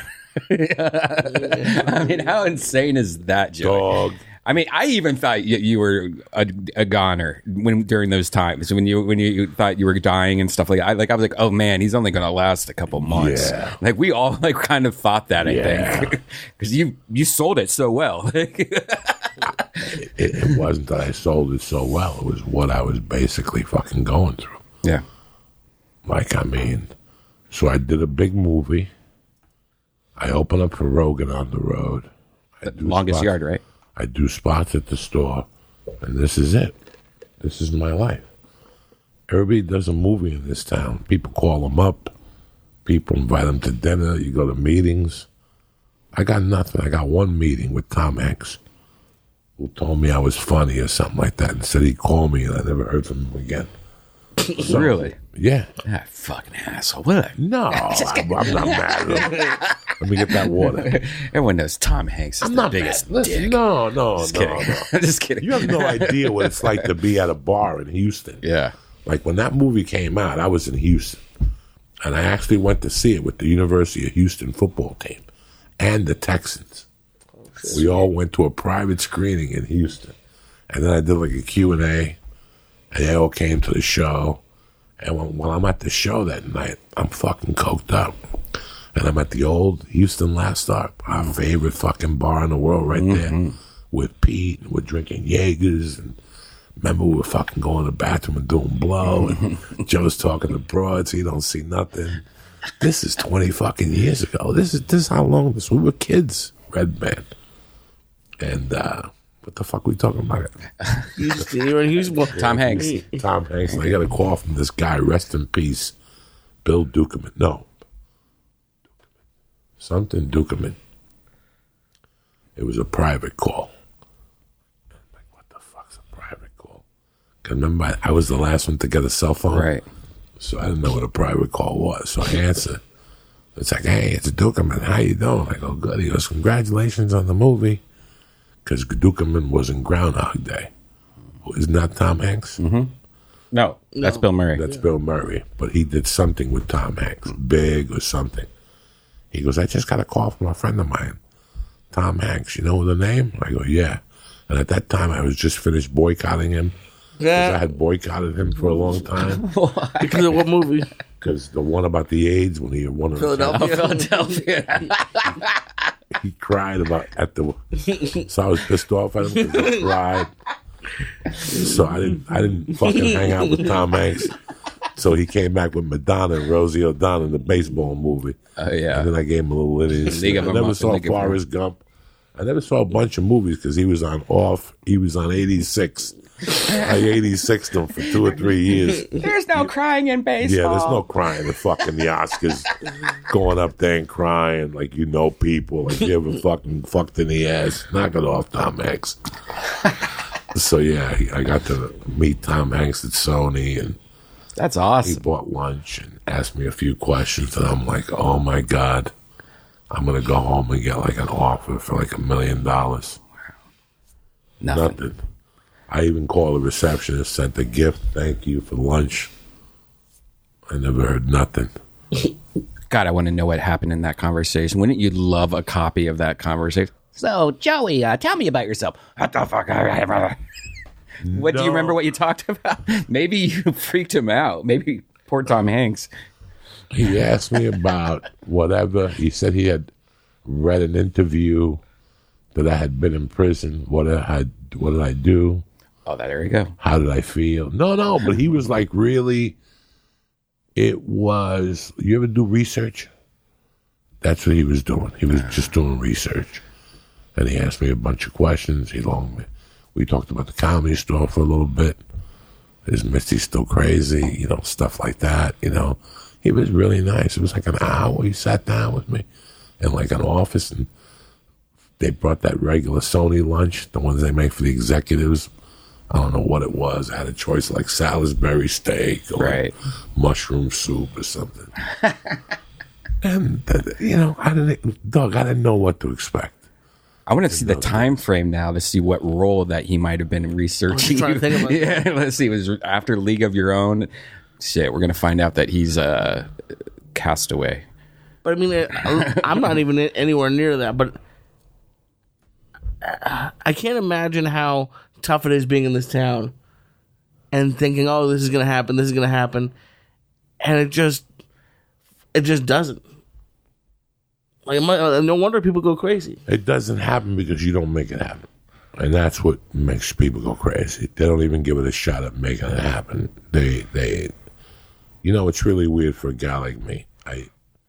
I mean, how insane is that, Joey? Dog. I mean, I even thought you, you were a, a goner when during those times when you when you thought you were dying and stuff like that. I, like I was like, oh man, he's only going to last a couple months. Yeah. Like we all like kind of thought that. I Yeah. think because you you sold it so well. it, it wasn't that I sold it so well. It was what I was basically fucking going through. Yeah. Like, I mean, so I did a big movie. I opened up for Rogan on the road. I do Longest spots- Yard, right? I do spots at the store, and this is it. This is my life. Everybody does a movie in this town. People call them up. People invite them to dinner. You go to meetings. I got nothing. I got one meeting with Tom Hanks, who told me I was funny or something like that, and said he'd call me, and I never heard from him again. So, Really? Yeah. Ah, fucking asshole. What a- No, I'm, I'm not mad at him. Let me get that water. Everyone knows Tom Hanks is I'm the not biggest mad. Listen, dick. no, no, Just no, kidding. no. I'm just kidding. You have no idea what it's like to be at a bar in Houston. Yeah. Like when that movie came out, I was in Houston, and I actually went to see it with the University of Houston football team and the Texans. We all went to a private screening in Houston, and then I did like a Q and A, and they all came to the show. And when, when I'm at the show that night, I'm fucking coked up. And I'm at the old Houston Last Stop, our favorite fucking bar in the world right Mm-hmm. there, with Pete, and we're drinking Jaegers, and remember we were fucking going to the bathroom and doing blow, and Joe's talking to broads, he don't see nothing. This is twenty fucking years ago. This is this is how long this, we were kids, Red Band. And, uh, what the fuck are we talking about? Houston, you're in Houston. Well, Tom Hanks. Tom Hanks, and I got a call from this guy, rest in peace, Bill Dukeman. No. Something Dukeman. It was a private call. I'm like, what the fuck's a private call? 'Cause remember, I, I was the last one to get a cell phone. Right. So I didn't know what a private call was. So I answered. It's like, hey, it's a Dukeman. How you doing? I go, good. He goes, congratulations on the movie. Because Dukeman was in Groundhog Day. Isn't that Tom Hanks? Mm-hmm. No, that's Bill Murray. That's Bill Murray. But he did something with Tom Hanks, big or something. He goes, I just got a call from a friend of mine, Tom Hanks. You know the name? I go, yeah. And at that time, I was just finished boycotting him. Because I had boycotted him for a long time. because of what movie? Because the one about the AIDS, when he won Philadelphia. Oh, Philadelphia. he cried about at the. So I was pissed off at him because he cried. So I didn't, I didn't fucking hang out with Tom Hanks. So he came back with Madonna and Rosie O'Donnell in the baseball movie. Oh, yeah. And then I gave him a little Lineage. League I of never Them saw Up and League of Forrest Gump. I never saw a bunch of movies because he was on off. He was on eighty-six. I eighty-sixed him for two or three years. There's no crying in baseball. Yeah, there's no crying in fucking the Oscars. Going up there and crying like you know people. Like you ever fucking fucked in the ass. Knock it off, Tom Hanks. So yeah, he, I got to meet Tom Hanks at Sony, and That's he awesome. bought lunch and asked me a few questions, and I'm like, oh my God, I'm going to go home and get like an offer for like a million dollars. Nothing. Nothing. I even called the receptionist, sent a gift, thank you for lunch. I never heard nothing. God, I want to know what happened in that conversation. Wouldn't you love a copy of that conversation? So, Joey, uh, tell me about yourself. What the fuck? What do you No. remember what you talked about? Maybe you freaked him out. Maybe poor Tom Hanks. He asked me about whatever. He said he had read an interview that I had been in prison. What I had, what did I do? Oh, there you go. How did I feel? No, no, but he was like really, it was, you ever do research? That's what he was doing. He was just doing research. And he asked me a bunch of questions. He loaned me. We talked about the Comedy Store for a little bit. Is Misty still crazy? You know, stuff like that, you know. He was really nice. It was like an hour. He sat down with me in like an office, and they brought that regular Sony lunch, the ones they make for the executives. I don't know what it was. I had a choice like Salisbury steak or Right. mushroom soup or something. And, uh, you know, I didn't, Doug, I didn't know what to expect. I want to see the time frame now to see what role that he might have been researching. trying to think about yeah, let's see. It was after League of Your Own. Shit, we're gonna find out that he's a castaway. But I mean, I- I'm not even anywhere near that. But I can't imagine how tough it is being in this town and thinking, "Oh, this is going to happen. This is going to happen," and it just, it just doesn't. Like, no wonder people go crazy. It doesn't happen because you don't make it happen. And that's what makes people go crazy. They don't even give it a shot at making it happen. They, they, you know, it's really weird for a guy like me. I,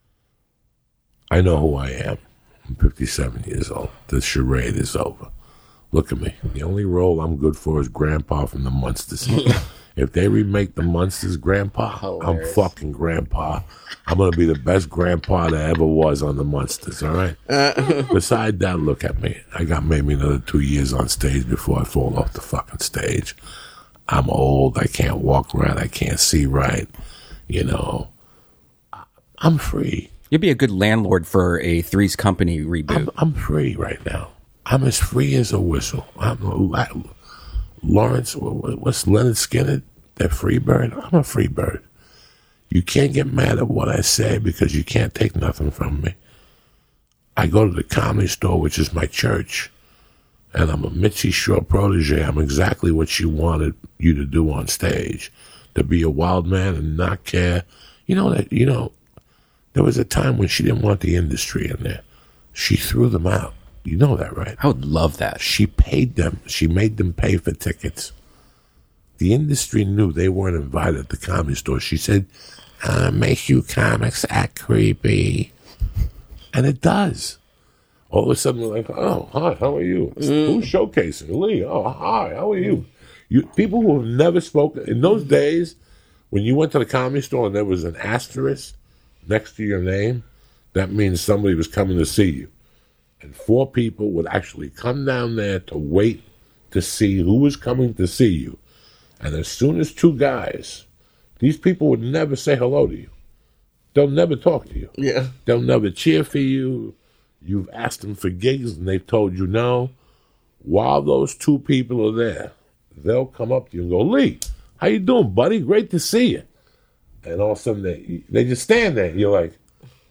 I know who I am. I'm fifty-seven years old. The charade is over. Look at me. The only role I'm good for is Grandpa from the Munsters. If they remake the Munsters, Grandpa, Hilarious. I'm fucking Grandpa. I'm gonna be the best Grandpa that ever was on the Munsters. All right. Besides that, look at me. I got maybe another two years on stage before I fall off the fucking stage. I'm old. I can't walk right. I can't see right. You know, I'm free. You'd be a good landlord for a Three's Company reboot. I'm, I'm free right now. I'm as free as a whistle. I'm I, Lawrence, what's Leonard Skinner? That free bird? I'm a free bird. You can't get mad at what I say because you can't take nothing from me. I go to the Comedy Store, which is my church, and I'm a Mitzi Shore protege. I'm exactly what she wanted you to do on stage, to be a wild man and not care. You know that, you know, there was a time when she didn't want the industry in there. She threw them out. You know that, right? I would love that. She paid them. She made them pay for tickets. The industry knew they weren't invited at the Comedy Store. She said, uh, make you comics act creepy. And it does. All of a sudden, we're like, oh, hi, how are you? Mm. Who's showcasing? Lee. Oh, hi, how are you? You people who have never spoken. In those days, when you went to the Comedy Store and there was an asterisk next to your name, that means somebody was coming to see you. And four people would actually come down there to wait to see who was coming to see you. And as soon as two guys, these people would never say hello to you. They'll never talk to you. Yeah. They'll never cheer for you. You've asked them for gigs and they've told you no. While those two people are there, they'll come up to you and go, Lee, how you doing, buddy? Great to see you. And all of a sudden, they, they just stand there. You're like,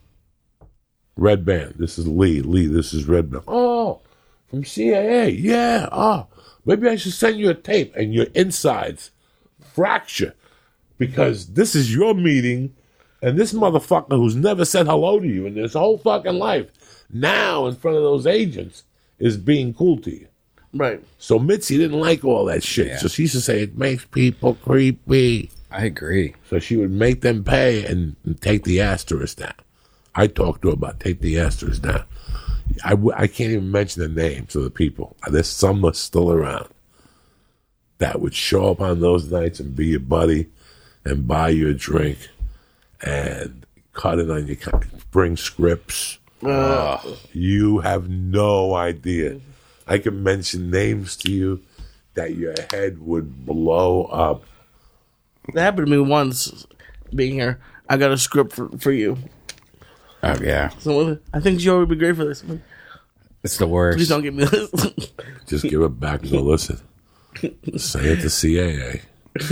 Red Band, this is Lee. Lee, this is Red Band. Oh, from C A A. Yeah. Oh, maybe I should send you a tape. And your insides fracture because this is your meeting and this motherfucker who's never said hello to you in his whole fucking life now in front of those agents is being cool to you. Right. So Mitzi didn't like all that shit. Yeah. So she used to say, it makes people creepy. I agree. So she would make them pay and, and take the asterisk down. I talked to her about take the asterisk down. I, w- I can't even mention the names of the people. There's some that's still around that would show up on those nights and be your buddy and buy you a drink and cut it on your co- bring scripts. Uh, You have no idea. I can mention names to you that your head would blow up. that happened to me once being here. I got a script for, for you. Oh, yeah. So I think Joe would be great for this. It's the worst. Please don't give me this. Just give it back and go, listen. Say it to C A A.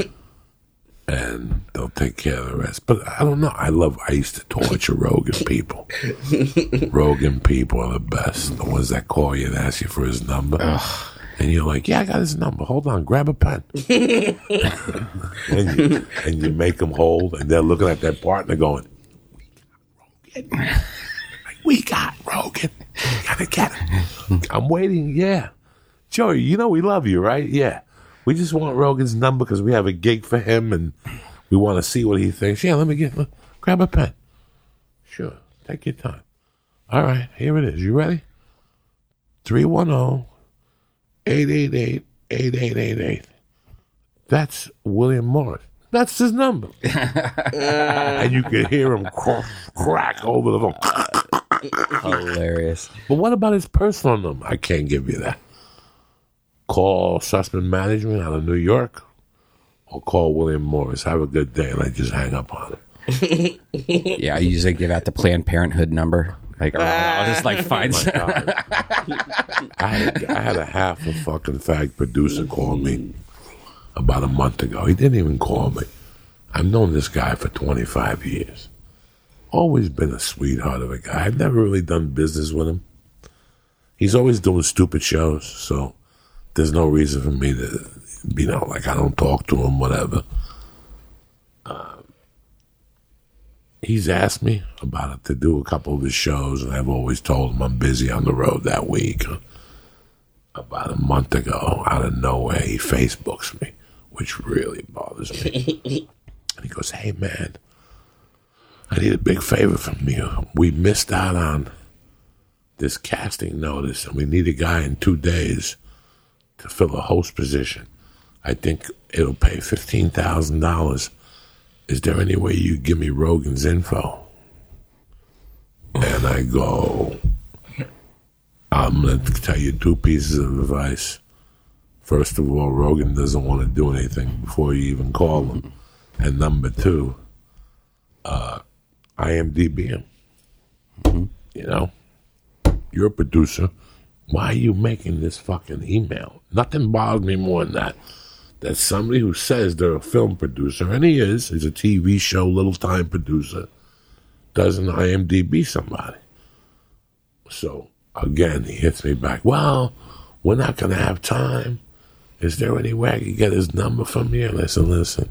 And they'll take care of the rest. But I don't know. I love, I used to torture Rogan people. Rogan people are the best. The ones that call you and ask you for his number. Ugh. And you're like, yeah, I got his number. Hold on, grab a pen. and, you, and you make them hold. And they're looking at their partner going, Rogan. Like, we got Rogan. We gotta get him. I'm waiting. Yeah. Joey, you know we love you, right? Yeah. We just want Rogan's number because we have a gig for him and we want to see what he thinks. Yeah, let me get, look, grab a pen. Sure. Take your time. All right. Here it is. You ready? three one zero, eight eight eight, eight eight eight eight. That's William Morris. That's his number. And you can hear him cr- crack over the phone. Hilarious. But what about his personal number? I can't give you that. Call Sussman Management out of New York or call William Morris. Have a good day. And I just hang up on him. Yeah, I usually give out the Planned Parenthood number. Like, I'll just like find Oh I, had, I had a half a fucking fag producer call me about a month ago. He didn't even call me. I've known this guy for twenty-five years. Always been a sweetheart of a guy. I've never really done business with him. He's always doing stupid shows, so there's no reason for me to, you know, like I don't talk to him, whatever. Um, he's asked me about it to do a couple of his shows, and I've always told him I'm busy on the road that week. About a month ago, out of nowhere, he Facebooks me, which really bothers me. And he goes, hey, man, I need a big favor from you. We missed out on this casting notice, and we need a guy in two days to fill a host position. I think it'll pay fifteen thousand dollars. Is there any way you give me Rogan's info? And I go, I'm going to tell you two pieces of advice. First of all, Rogan doesn't want to do anything before you even call him. And number two, uh, I M D B him. Mm-hmm. You know, you're a producer. Why are you making this fucking email? Nothing bothers me more than that. That somebody who says they're a film producer, and he is, he's a T V show, little-time producer, doesn't I M D B somebody. So, again, he hits me back, well, we're not going to have time. Is there any way I can get his number from you? And I said, listen,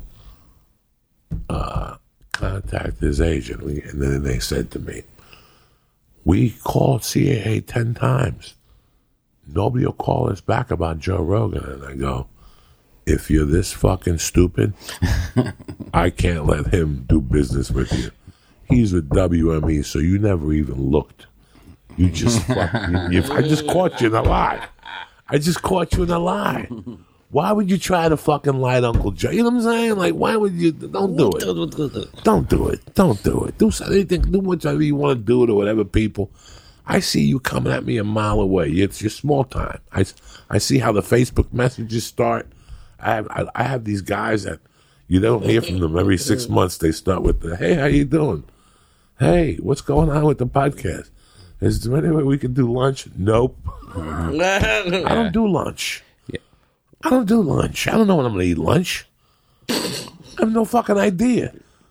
uh, contact his agent. And then they said to me, we called C A A ten times. Nobody will call us back about Joe Rogan. And I go, if you're this fucking stupid, I can't let him do business with you. He's with W M E, so you never even looked. You just fucking, you, I just caught you in a lie. I just caught you in a lie. Why would you try to fucking lie to Uncle Joe? You know what I'm saying? Like, why would you? Don't do it. Don't do it. Don't do it. Do anything. Do whatever you want to do it or whatever, people. I see you coming at me a mile away. It's your small time. I, I see how the Facebook messages start. I have I, I have these guys that you don't hear from them every six months. They start with the, hey, how you doing? Hey, what's going on with the podcast? Is there any way we can do lunch? Nope. I don't do lunch. Yeah. I don't do lunch. I don't know when I'm going to eat lunch. I have no fucking idea.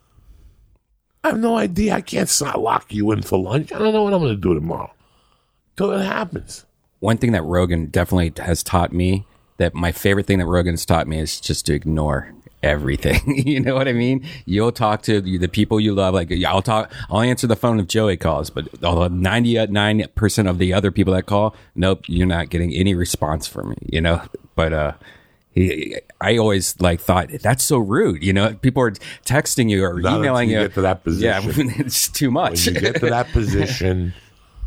I have no idea. I can't lock you in for lunch. I don't know what I'm going to do tomorrow. Till it happens. One thing that Rogan definitely has taught me, that my favorite thing that Rogan's taught me is just to ignore everything. You know what I mean? You'll talk to the people you love. Like, I'll talk, I'll answer the phone if Joey calls, but ninety-nine percent of the other people that call, nope, you're not getting any response from me, you know? But, uh, he, I always like thought that's so rude. You know, people are texting you or Not emailing you. you. Get to that position. Yeah, it's too much. When you get to that position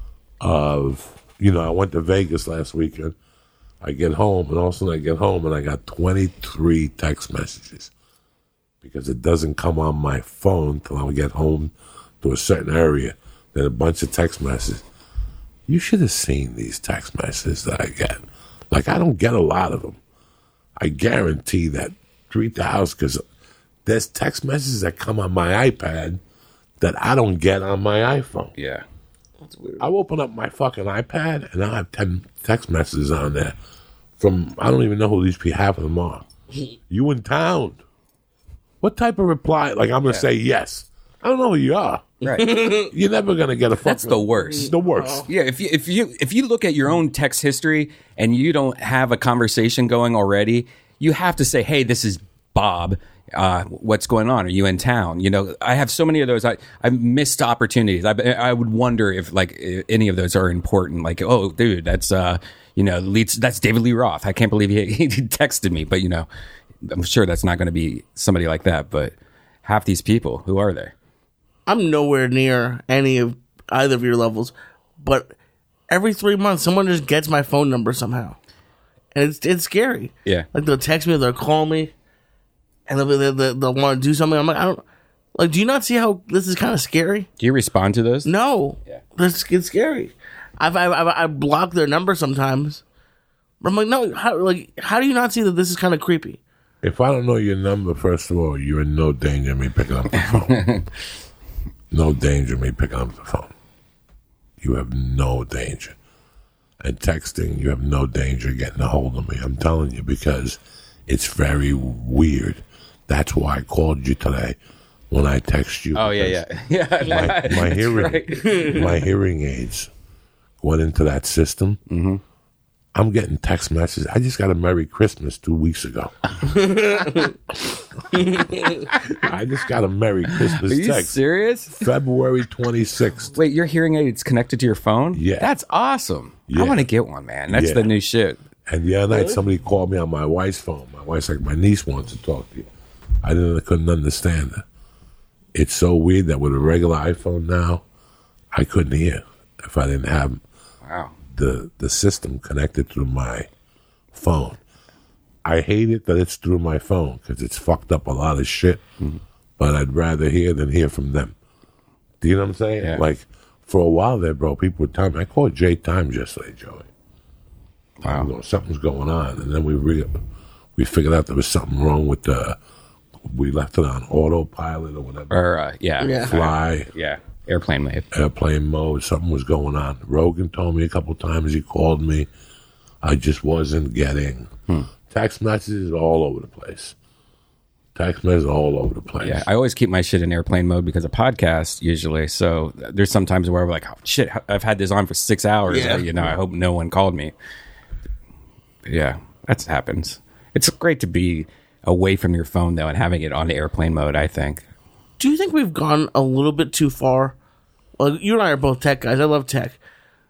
of, you know, I went to Vegas last weekend. I get home, and all of a sudden I get home, and I got twenty-three text messages because it doesn't come on my phone till I get home to a certain area. Then a bunch of text messages. You should have seen these text messages that I get. Like, I don't get a lot of them. I guarantee that three thousand, because there's text messages that come on my iPad that I don't get on my iPhone. Yeah. That's weird. I'll open up my fucking iPad and I'll have ten text messages on there from, I don't even know who these people, half of them are. You in town? What type of reply? Like, I'm going to yeah. say yes. I don't know who you are. Right. You're never going to get a fucking... That's the worst. The worst. Yeah, if you, if you if you look at your own text history and you don't have a conversation going already, you have to say, hey, this is Bob. Uh, what's going on? Are you in town? You know, I have so many of those. I I missed opportunities. I I would wonder if like any of those are important. Like, oh, dude, that's uh, you know, leads that's David Lee Roth. I can't believe he, he texted me. But you know, I'm sure that's not going to be somebody like that. But half these people, who are they? I'm nowhere near any of either of your levels, but every three months, someone just gets my phone number somehow, and it's it's scary. Yeah, like they'll text me, they'll call me. And they'll, they'll, they'll, they'll want to do something. I'm like, I don't, like, do you not see how this is kind of scary? Do you respond to those? No. Yeah. It's, it's scary. I've, I've, I've, I block their number sometimes. But I'm like, no, how, like, how do you not see that this is kind of creepy? If I don't know your number, first of all, you're in no danger of me picking up the phone. No danger of me picking up the phone. You have no danger. And texting, you have no danger of getting a hold of me. I'm telling you, because it's very weird. That's why I called you today when I text you. Oh, yeah, yeah. yeah. My, my, hearing, right. my hearing aids went into that system. Mm-hmm. I'm getting text messages. I just got a Merry Christmas two weeks ago. I just got a Merry Christmas Are you text. serious? February twenty-sixth. Wait, your hearing aid's connected to your phone? Yeah. That's awesome. Yeah. I want to get one, man. That's yeah. the new shit. And the other night, somebody called me on my wife's phone. My wife's like, my niece wants to talk to you. I didn't, I couldn't understand it. It's so weird that with a regular iPhone now, I couldn't hear if I didn't have wow. the the system connected to my phone. I hate it that it's through my phone because it's fucked up a lot of shit. Mm-hmm. But I'd rather hear than hear from them. Do you know what I'm saying? Yeah. Like, for a while there, bro, people would tell me, I called Jay Times yesterday, Joey. Wow. You know, something's going on. And then we re- we figured out there was something wrong with the, we left it on autopilot or whatever. Or, uh, yeah. Yeah. Fly. Uh, yeah. Airplane mode. Airplane mode. Something was going on. Rogan told me a couple times. He called me. I just wasn't getting Hmm. text messages all over the place. Text messages all over the place. Yeah, I always keep my shit in airplane mode because of podcasts usually. So there's some times where I'm like, oh, shit, I've had this on for six hours. Yeah. Uh, you know, I hope no one called me. But yeah, that happens. It's great to be away from your phone, though, and having it on airplane mode, I think. Do you think we've gone a little bit too far? Well, you and I are both tech guys. I love tech.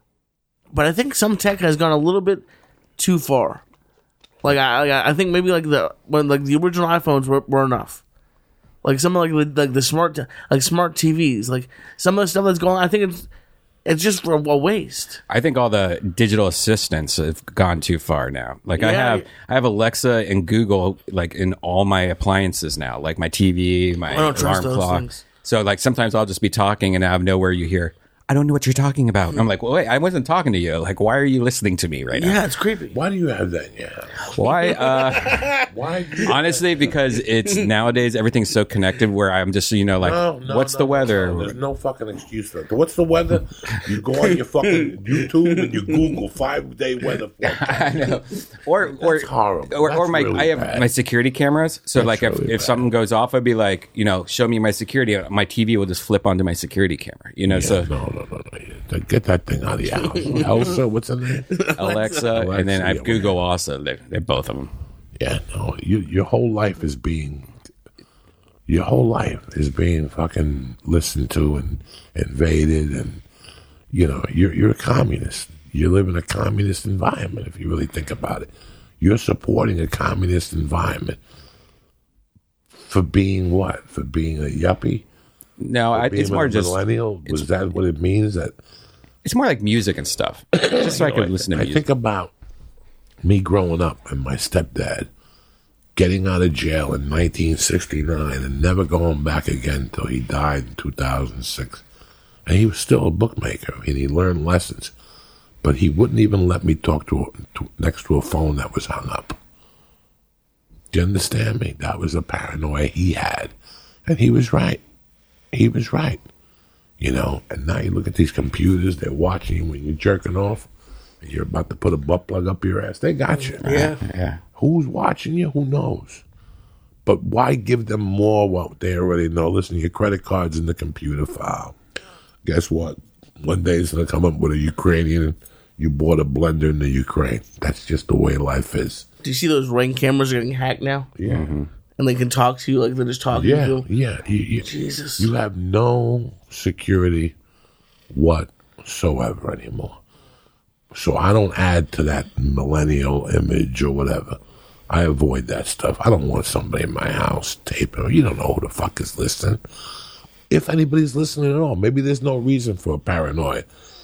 But I think some tech has gone a little bit too far. Like I, I think maybe like the when like the original iPhones were, were enough. Like some of like like the smart like smart T Vs, like some of the stuff that's going on, I think it's it's just a, a waste. I think all the digital assistants have gone too far now. Like I Yeah. have I have Alexa and Google like in all my appliances now, like my T V, my I don't trust alarm those clock. things. So like sometimes I'll just be talking and out of nowhere you hear, I don't know what you're talking about. And I'm like, well, wait, I wasn't talking to you. Like, why are you listening to me right now? Yeah, it's creepy. Why do you have that in your house? Why? Uh, Why? Do you honestly, because it's nowadays everything's so connected where I'm just, you know, like, No, no, what's no, the weather? no, there's no fucking excuse for it. What's the weather? You go on your fucking YouTube and you Google five day weather forecast. I know. Or, or, horrible. or, or That's my, really I have bad. my security cameras. So, That's like, if, really if bad. something goes off, I'd be like, you know, show me my security. My T V will just flip onto my security camera, you know? Yeah, so, no, no, no, no. Yeah. Get that thing out of your house. Elsa, what's her name? Alexa, and then I have Alexa, Google also. They're, they're both of them. Yeah, no. You, your whole life is being, your whole life is being fucking listened to and invaded, and you know you're you're a communist. You live in a communist environment. If you really think about it, you're supporting a communist environment for being what? For being a yuppie? No, I, Being it's more a just, millennial. Was that what it means? That it's more like music and stuff. Just so I could listen to I music. think about me growing up and my stepdad getting out of jail in nineteen sixty-nine and never going back again until he died in two thousand six. And he was still a bookmaker, and he learned lessons. But he wouldn't even let me talk to, a, to next to a phone that was hung up. Do you understand me? That was the paranoia he had. And he was right. He was right. You know, and now you look at these computers, they're watching you when you're jerking off, and you're about to put a butt plug up your ass. They got you. Yeah. Yeah. Who's watching you? Who knows? But why give them more what they already know? Listen, your credit card's in the computer file. Guess what? One day it's going to come up with a Ukrainian. You bought a blender in the Ukraine. That's just the way life is. Do you see those Ring cameras are getting hacked now? Yeah. And they can talk to you like they're just talking Yeah. to you? Yeah. You, you, Jesus. You have no security whatsoever anymore. So I don't add to that millennial image or whatever. I avoid that stuff. I don't want somebody in my house taping. You don't know who the fuck is listening. If anybody's listening at all, maybe there's no reason for a paranoia.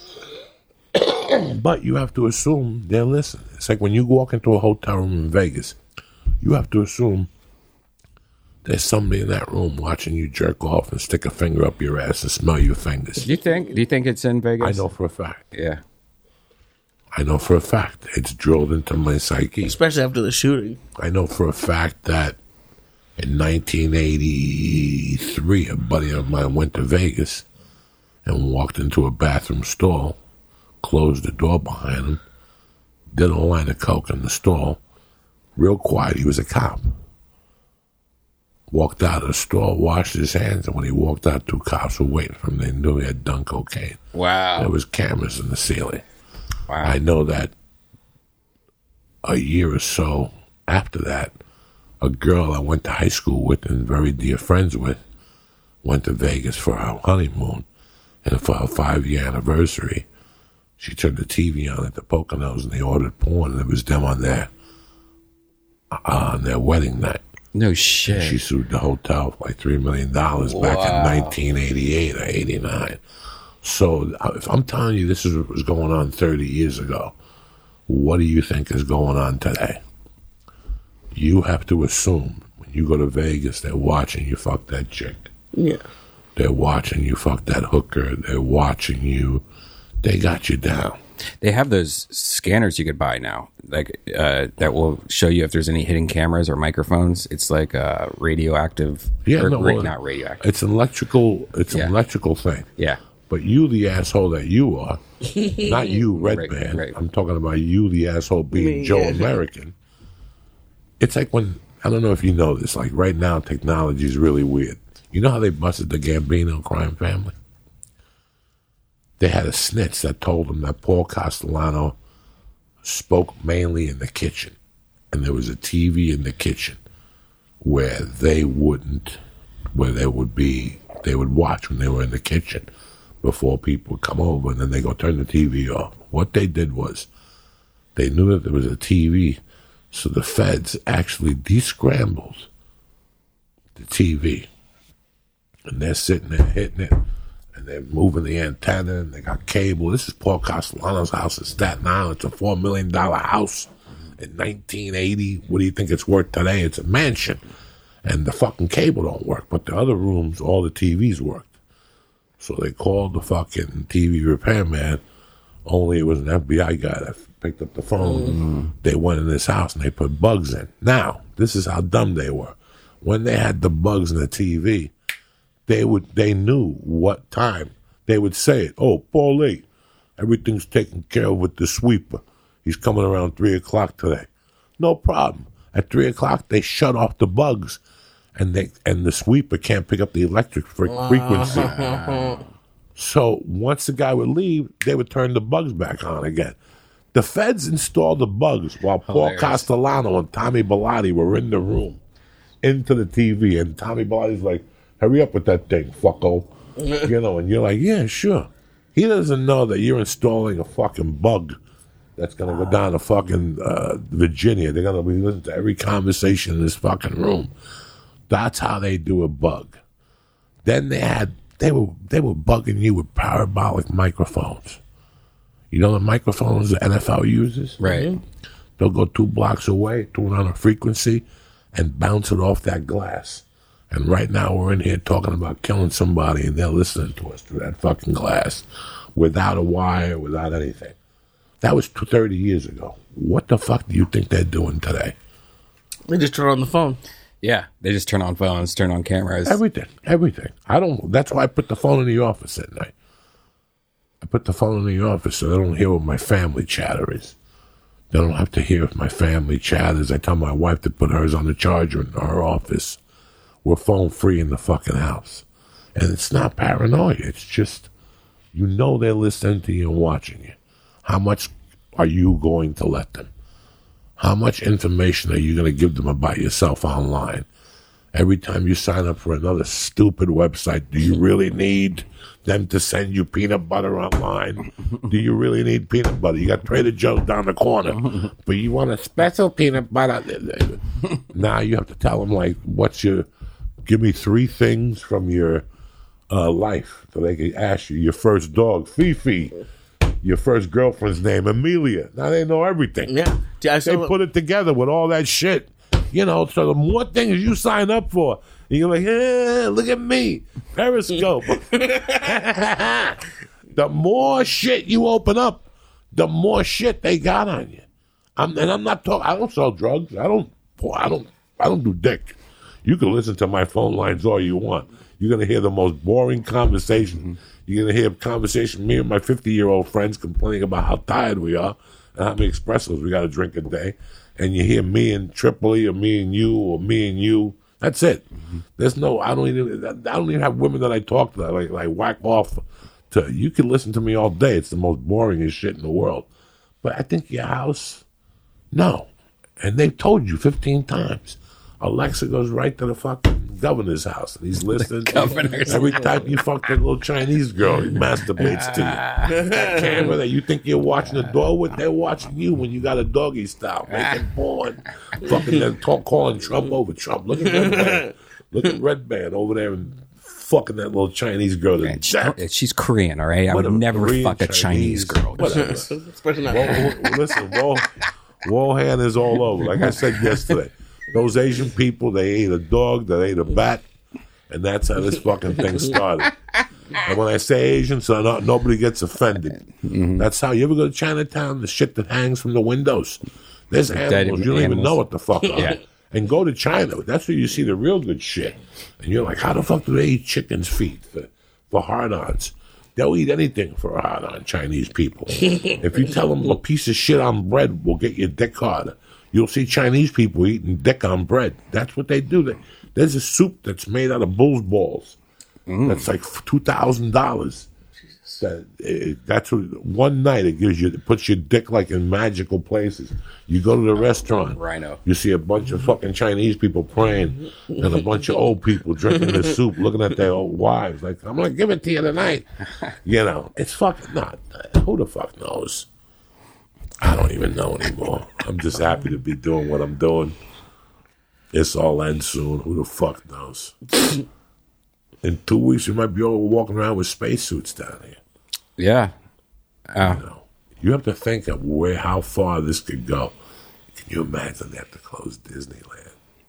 But you have to assume they're listening. It's like when you walk into a hotel room in Vegas, you have to assume there's somebody in that room watching you jerk off and stick a finger up your ass and smell your fingers. Do you think? Do you think it's in Vegas? I know for a fact. Yeah. I know for a fact. It's drilled into my psyche. Especially after the shooting. I know for a fact that in nineteen eighty-three, a buddy of mine went to Vegas and walked into a bathroom stall, closed the door behind him, did a line of coke in the stall, real quiet. He was a cop. Walked out of the store, washed his hands, and when he walked out, two cops were waiting for him. They knew he had done cocaine. Wow. There was cameras in the ceiling. Wow. I know that a year or so after that, a girl I went to high school with and very dear friends with went to Vegas for our honeymoon. And for her five-year anniversary, she turned the T V on at the Poconos and they ordered porn, and it was them on their, uh, on their wedding night. No shit. She sued the hotel for like three million dollars back in nineteen eighty-eight or eighty-nine. So if I'm telling you this is what was going on thirty years ago, what do you think is going on today? You have to assume when you go to Vegas, they're watching you fuck that chick. Yeah. They're watching you fuck that hooker. They're watching you. They got you down. They have those scanners you could buy now, like uh, that will show you if there's any hidden cameras or microphones. It's like a radioactive. Yeah, or, no, ra- well, not radioactive. It's an electrical. It's Yeah. an electrical thing. Yeah. But you, the asshole that you are, not you, Red Right, Band. right. I'm talking about you, the asshole, being Me, Joe yeah. American. It's like when, I don't know if you know this, like right now, technology is really weird. You know how they busted the Gambino crime family? They had a snitch that told them that Paul Castellano spoke mainly in the kitchen. And there was a T V in the kitchen where they wouldn't, where they would be, they would watch when they were in the kitchen before people would come over, and then they go turn the T V off. What they did was they knew that there was a T V, so the feds actually descrambled the T V. And they're sitting there hitting it, and they're moving the antenna, and they got cable. This is Paul Castellano's house in Staten Island. It's a four million dollars house in nineteen eighty. What do you think it's worth today? It's a mansion. And the fucking cable don't work, but the other rooms, all the T Vs worked. So they called the fucking T V repairman, only it was an F B I guy that picked up the phone. Mm-hmm. They went in this house and they put bugs in. Now, this is how dumb they were. When they had the bugs in the T V, they would they knew what time. They would say it. Oh, Paul Lee, everything's taken care of with the sweeper. He's coming around three o'clock today. No problem. At three o'clock, they shut off the bugs. And they and the sweeper can't pick up the electric fre- frequency. So once the guy would leave, they would turn the bugs back on again. The feds installed the bugs while Paul Hilarious. Castellano and Tommy Bilotti were in the room into the T V. And Tommy Bilotti's like, hurry up with that thing, fucko. You know, and you're like, yeah, sure. He doesn't know that you're installing a fucking bug that's going to go down to fucking uh, Virginia. They're going to be listening to every conversation in this fucking room. That's how they do a bug. Then they had they were they were bugging you with parabolic microphones. You know the microphones the N F L uses? Right. They'll go two blocks away, tune on a frequency, and bounce it off that glass. And right now we're in here talking about killing somebody, and they're listening to us through that fucking glass without a wire, without anything. That was thirty years ago. What the fuck do you think they're doing today? They just turn on the phone. Yeah. They just turn on phones, turn on cameras. Everything, everything. I don't. That's why I put the phone in the office at night. I put the phone in the office so they don't hear what my family chatter is. They don't have to hear if my family chatters. I tell my wife to put hers on the charger in her office. We're phone free in the fucking house, and it's not paranoia. It's just you know they're listening to you and watching you. How much are you going to let them? How much information are you going to give them about yourself online? Every time you sign up for another stupid website, do you really need them to send you peanut butter online? Do you really need peanut butter? You got Trader Joe's down the corner, but you want a special peanut butter. Now you have to tell them, like, what's your, give me three things from your uh, life so they can ask you. Your first dog, Fifi. Your first girlfriend's name, Amelia. Now they know everything. Yeah. I They saw put it together with all that shit. You know, so the more things you sign up for, you're like, eh, look at me. Periscope. The more shit you open up, the more shit they got on you. I'm, and I'm not talking, I don't sell drugs. I don't, I don't, I don't do dick. You can listen to my phone lines all you want. You're going to hear the most boring conversation. You're going to hear a conversation, me and my fifty-year-old friends complaining about how tired we are and how many espressos we got to drink a day. And you hear me and Tripoli or me and you or me and you. That's it. Mm-hmm. There's no, I don't even, I don't even have women that I talk to that like, like whack off to. You can listen to me all day. It's the most boringest shit in the world. But I think your house, no. And they've told you fifteen times. Alexa goes right to the fucking governor's house, and he's listening. Governor's Every time you fuck that little Chinese girl, he masturbates to you. That camera that you think you're watching the door with, they're watching you when you got a doggy style, making porn. Fucking then talk, calling Trump over Trump. Look at Red Band. Look at Red Band over there and fucking that little Chinese girl. To Man, she- death. she's Korean, all right? I would Whatever, never Korean, fuck a Chinese, girl. Whatever. Especially not. Wall, listen, Wall, Wall hand is all over. Like I said yesterday, Those Asian people, they ate a dog, they ate a bat, and that's how this fucking thing started. And when I say Asian, so no, nobody gets offended. Mm-hmm. That's how you ever go to Chinatown, the shit that hangs from the windows. There's animals you don't animals. even know what the fuck are. Yeah. And go to China. That's where you see the real good shit. And you're like, how the fuck do they eat chicken's feet for, for hard-ons? They'll eat anything for a hard-on, Chinese people. If you tell them a piece of shit on bread will get your dick harder, you'll see Chinese people eating dick on bread. That's what they do. They, there's a soup that's made out of bull's balls. Mm. That's like two thousand dollars. That, it, that's what, one night it gives you, it puts your dick like in magical places. You go to the restaurant, Rhino. You see a bunch of fucking Chinese people praying and a bunch of old people drinking the soup, looking at their old wives like, I'm going to give it to you tonight. You know, it's fucking not. Who the fuck knows? I don't even know anymore. I'm just happy to be doing what I'm doing. This all ends soon. Who the fuck knows? In two weeks, we might be all walking around with spacesuits down here. Yeah. Uh, you know, you have to think of where, how far this could go. Can you imagine they have to close Disneyland?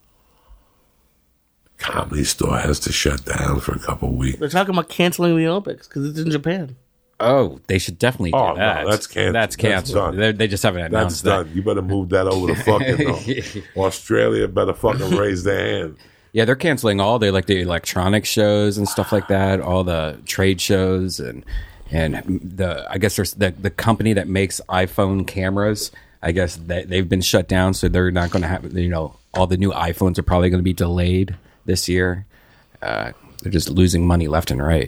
Comedy Store has to shut down for a couple of weeks. They're talking about canceling the Olympics because it's in Japan. Oh, they should definitely do oh, that. No, that's canceled. That's canceled. That's they just haven't announced that's that. Done. You better move that over to fucking uh, Australia. Better fucking raise their hand. Yeah, they're canceling all the like the electronic shows and stuff like that. All the trade shows and and the I guess there's the the company that makes iPhone cameras. I guess they, they've been shut down, so they're not going to have, you know, all the new iPhones are probably going to be delayed this year. Uh, they're just losing money left and right.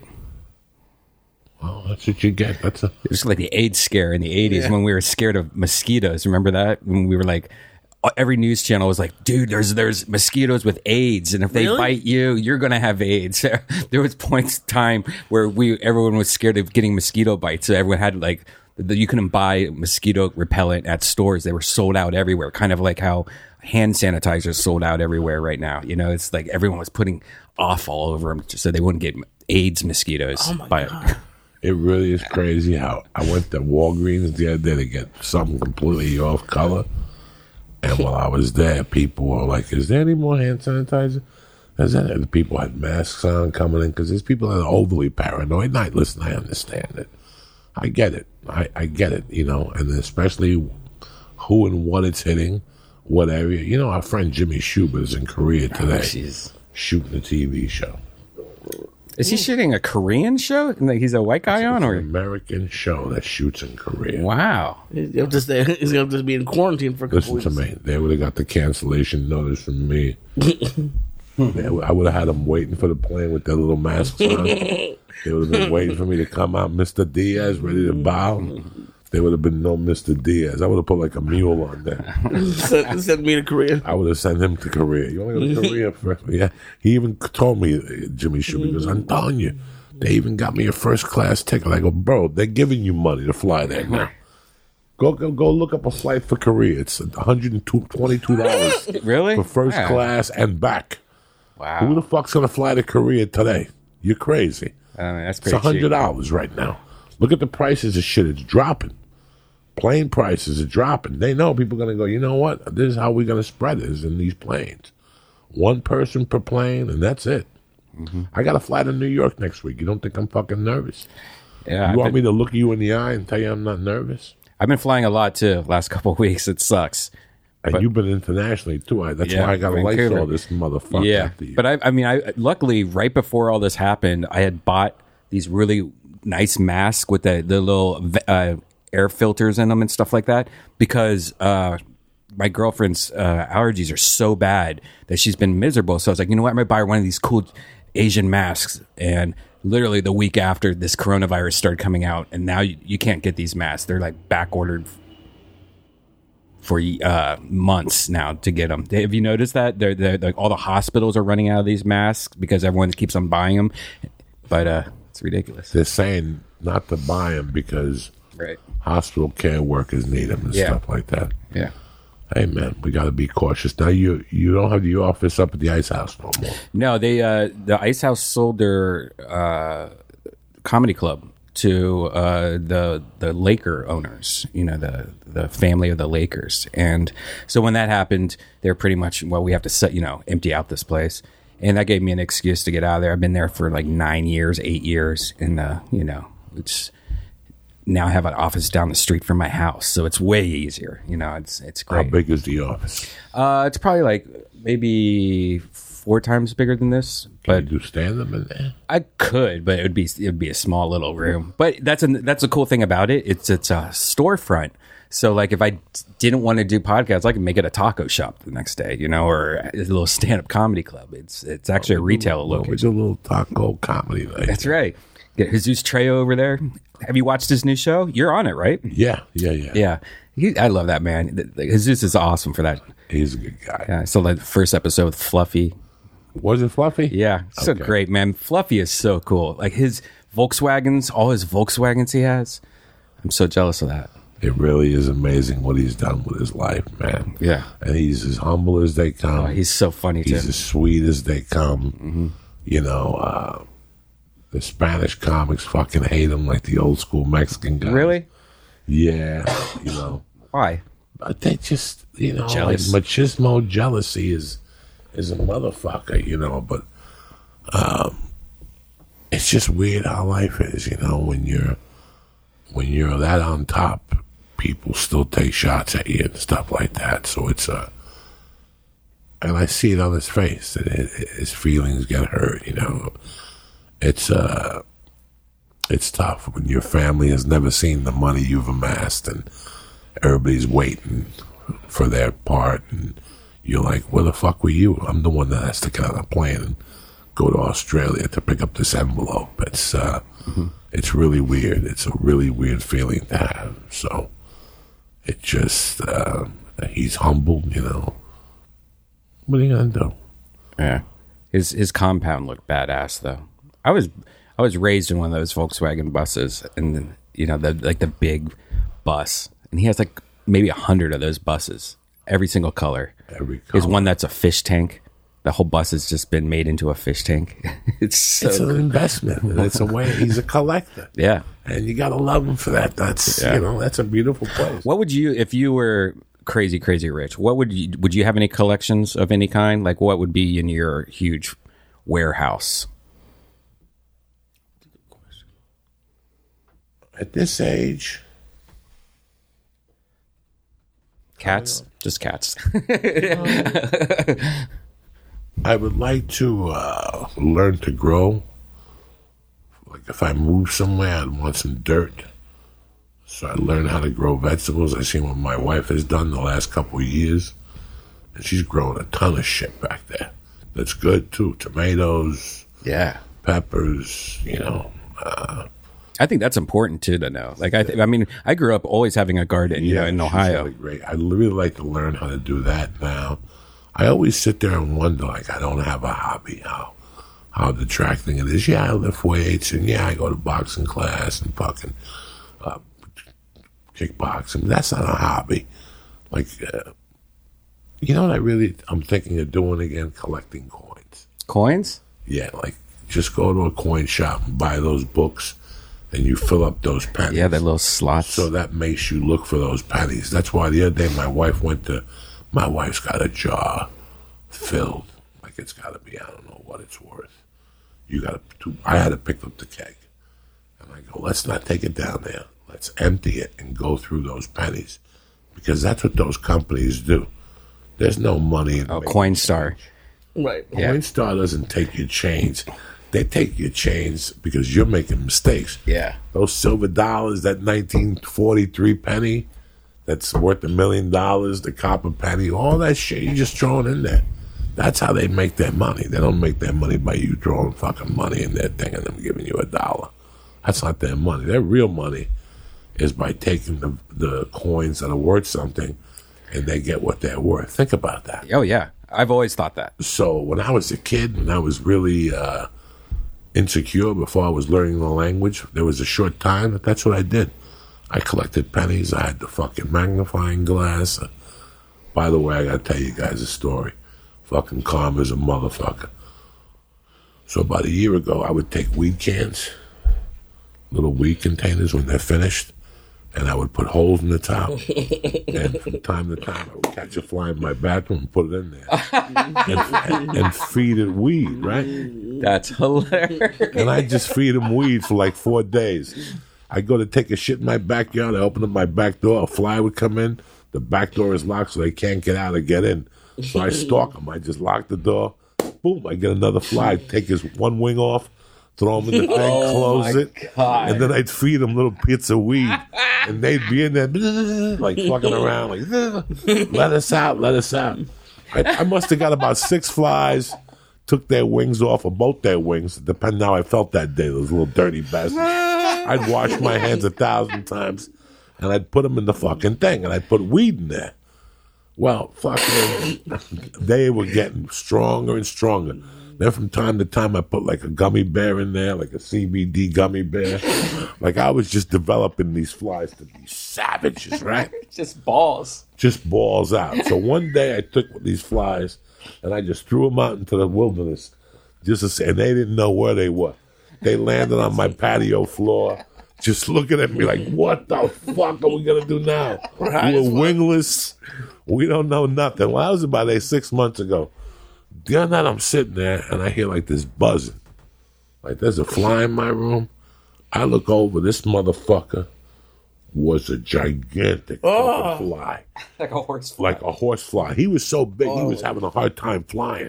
Well, that's what you get. That's a- it was like the AIDS scare in the eighties yeah. when we were scared of mosquitoes. Remember that? When we were like, every news channel was like, dude, there's there's mosquitoes with AIDS, and if they really? bite you, you're gonna have AIDS. There was points in time where we everyone was scared of getting mosquito bites, so everyone had like you couldn't buy mosquito repellent at stores. They were sold out everywhere, kind of like how hand sanitizer is sold out everywhere right now. You know, it's like everyone was putting off all over them so they wouldn't get AIDS mosquitoes. Oh my by God. It really is crazy how I went to Walgreens the other day to get something completely off color. And while I was there, people were like, is there any more hand sanitizer? Is that the people had masks on coming in? Because there's people that are overly paranoid. And I, listen, I understand it. I get it. I, I get it, you know, and especially who and what it's hitting, what area. You know, our friend Jimmy Schubert is in Korea today oh, shooting a T V show. Is he shooting a Korean show? Like he's a white guy it's on, or an American show that shoots in Korea? Wow, he'll just he's gonna just be in quarantine for a couple Listen weeks. to me. They would have got the cancellation notice from me. They, I would have had them waiting for the plane with their little masks on. They would have been waiting for me to come out, Mister Diaz, ready to bow. There would have been no Mister Diaz. I would have put like a mule on there. send, send me to Korea. I would have sent him to Korea. You want to go to Korea first? Yeah. He even told me, Jimmy Schubert, he goes, I'm telling you, they even got me a first class ticket. I go, bro, they're giving you money to fly there now. Go, go, go look up a flight for Korea. It's one hundred twenty-two dollars really for first wow. class and back. Wow. Who the fuck's gonna fly to Korea today? You're crazy. I mean, that's It's pretty one hundred dollars right now. Look at the prices of shit. It's dropping. Plane prices are dropping. They know people are going to go, you know what? This is how we're going to spread it, is in these planes. One person per plane, and that's it. Mm-hmm. I got to fly to New York next week. You don't think I'm fucking nervous? Yeah, you I've want been, me to look you in the eye and tell you I'm not nervous? I've been flying a lot, too, last couple of weeks. It sucks. And but, you've been internationally, too. I, that's yeah, why I got to light all this motherfucker. Yeah, but I, I mean, I luckily, right before all this happened, I had bought these really nice masks with the, the little uh, air filters in them and stuff like that, because uh, my girlfriend's uh, allergies are so bad that she's been miserable. So I was like, you know what? I'm going to buy her one of these cool Asian masks. And literally the week after, this coronavirus started coming out, and now you, you can't get these masks. They're like back ordered for uh, months now to get them. Have you noticed that? They're, they're, like all the hospitals are running out of these masks because everyone keeps on buying them. But uh, it's ridiculous. They're saying not to buy them because right. hospital care workers need them and yeah. stuff like that. Yeah. Hey man, we got to be cautious. Now you you don't have the office up at the Ice House no more. No, they uh, the Ice House sold their uh, comedy club to uh, the the Laker owners, you know, the the family of the Lakers. And so when that happened, they're pretty much, well, we have to set, you know, empty out this place. And that gave me an excuse to get out of there. I've been there for like nine years, eight years, and uh, you know, it's now I have an office down the street from my house, so it's way easier. You know, it's it's great. How big is the office? Uh, it's probably like maybe four times bigger than this. Can But you do stand up in there? I could, but it would be it would be a small little room. But that's a that's a cool thing about it. It's it's a storefront. So like if I didn't want to do podcasts, I could make it a taco shop the next day, you know, or a little stand up comedy club. It's it's actually a retail It's location. a little taco comedy night. That's right. Get Jesus Trejo over there. Have you watched his new show? You're on it, right? Yeah, yeah, yeah. Yeah. He, I love that man. The- the- Jesus is awesome for that. He's a good guy. Yeah, I saw the first episode with Fluffy. Was it Fluffy? Yeah, so Okay. great, man. Fluffy is so cool. Like his Volkswagens, all his Volkswagens he has. I'm so jealous of that. It really is amazing what he's done with his life, man. Yeah. And he's as humble as they come. Oh, he's so funny too. He's as sweet as they come. You know, uh, the Spanish comics fucking hate him like the old school Mexican guys. Really? Yeah. You know, Why? but they just, you know, Jealous. like machismo jealousy is is a motherfucker, you know. But um, it's just weird how life is, you know, when you're when you're that on top, people still take shots at you and stuff like that. So it's a, and I see it on his face that it, his feelings get hurt. You know, it's uh, it's tough when your family has never seen the money you've amassed, and everybody's waiting for their part, and you're like, where the fuck were you? I'm the one that has to get on a plane and go to Australia to pick up this envelope. It's uh, mm-hmm. it's really weird. It's a really weird feeling to have. So it just uh, he's humbled, you know. What are you gonna do? Yeah. His his compound looked badass though. I was I was raised in one of those Volkswagen buses, and you know the like the big bus, and he has like maybe a hundred of those buses, every single color. Every There's color. one that's a fish tank. The whole bus has just been made into a fish tank. It's so It's an investment. And it's a way. He's a collector, yeah. and you gotta love him for that. That's Yeah. you know that's a beautiful place. What would you, if you were crazy, crazy rich, what would you, would you have any collections of any kind? Like what would be in your huge warehouse? At this age, Cats? Just cats. I would like to uh, learn to grow. Like if I move somewhere, I'd want some dirt. So I learn how to grow vegetables. I see what my wife has done the last couple of years. And she's grown a ton of shit back there. That's good too. Tomatoes, Yeah. peppers, you know. Uh, I think that's important too to know. Like I, th- I mean, I grew up always having a garden, you know, in she's Ohio. really great. I'd really like to learn how to do that now. I always sit there and wonder, like, I don't have a hobby. How how detracting it is. Yeah, I lift weights, and yeah, I go to boxing class and fucking uh, kickboxing. That's not a hobby. Like, uh, you know what I really, I'm thinking of doing again? Collecting coins. Coins? Yeah, like, just go to a coin shop and buy those books, and you fill up those pennies. Yeah, the little slots. So that makes you look for those pennies. That's why the other day my wife went to, my wife's got a jar filled. Like it's got to be, I don't know what it's worth. You got to, I had to pick up the keg. And I go, let's not take it down there. Let's empty it and go through those pennies. Because that's what those companies do. There's no money in oh, making Coinstar. Right. Yeah. Coinstar doesn't take your chains. They take your chains because you're making mistakes. Yeah. Those silver dollars, that nineteen forty-three penny that's worth a million dollars, the copper penny, all that shit you just throwing in there. That's how they make their money. They don't make their money by you throwing fucking money in their thing and them giving you a dollar. That's not their money. Their real money is by taking the, the coins that are worth something and they get what they're worth. Think about that. Oh, yeah. I've always thought that. So when I was a kid, when I was really uh, insecure before I was learning the language, there was a short time that that's what I did. I collected pennies. I had the fucking magnifying glass. By the way, I gotta tell you guys a story. Fucking karma's a motherfucker. So about a year ago, I would take weed cans, little weed containers when they're finished, and I would put holes in the top. And from time to time, I would catch a fly in my bathroom and put it in there. and, and, and feed it weed, right? That's hilarious. And I just feed him weed for like four days. I go to take a shit in my backyard. I open up my back door. A fly would come in. The back door is locked, so they can't get out or get in. So I stalk them. I just lock the door. Boom, I get another fly. Take his one wing off, throw him in the thing, Oh, close my it. God. And then I'd feed them little bits of weed. And they'd be in there, like fucking around, like, let us out, let us out. I, I must have got about six flies, took their wings off, or both their wings, depending how I felt that day, those little dirty bastards. I'd wash my hands a thousand times, and I'd put them in the fucking thing, and I'd put weed in there. Well, fucking, they were getting stronger and stronger. Then from time to time, I put like a gummy bear in there, like a C B D gummy bear. Like I was just developing these flies to be savages, right? Just balls. Just balls out. So one day I took these flies and I just threw them out into the wilderness. Just to say, and they didn't know where they were. They landed on my patio floor, just looking at me like, what the fuck are we going to do now? We're wingless. We don't know nothing. Well, that was about eight, six months ago. The other night I'm sitting there and I hear like this buzzing. Like there's a fly in my room. I look over, this motherfucker was a gigantic Oh. fucking fly. Like a horse fly. Like a horse fly. He was so big, he was having a hard time flying.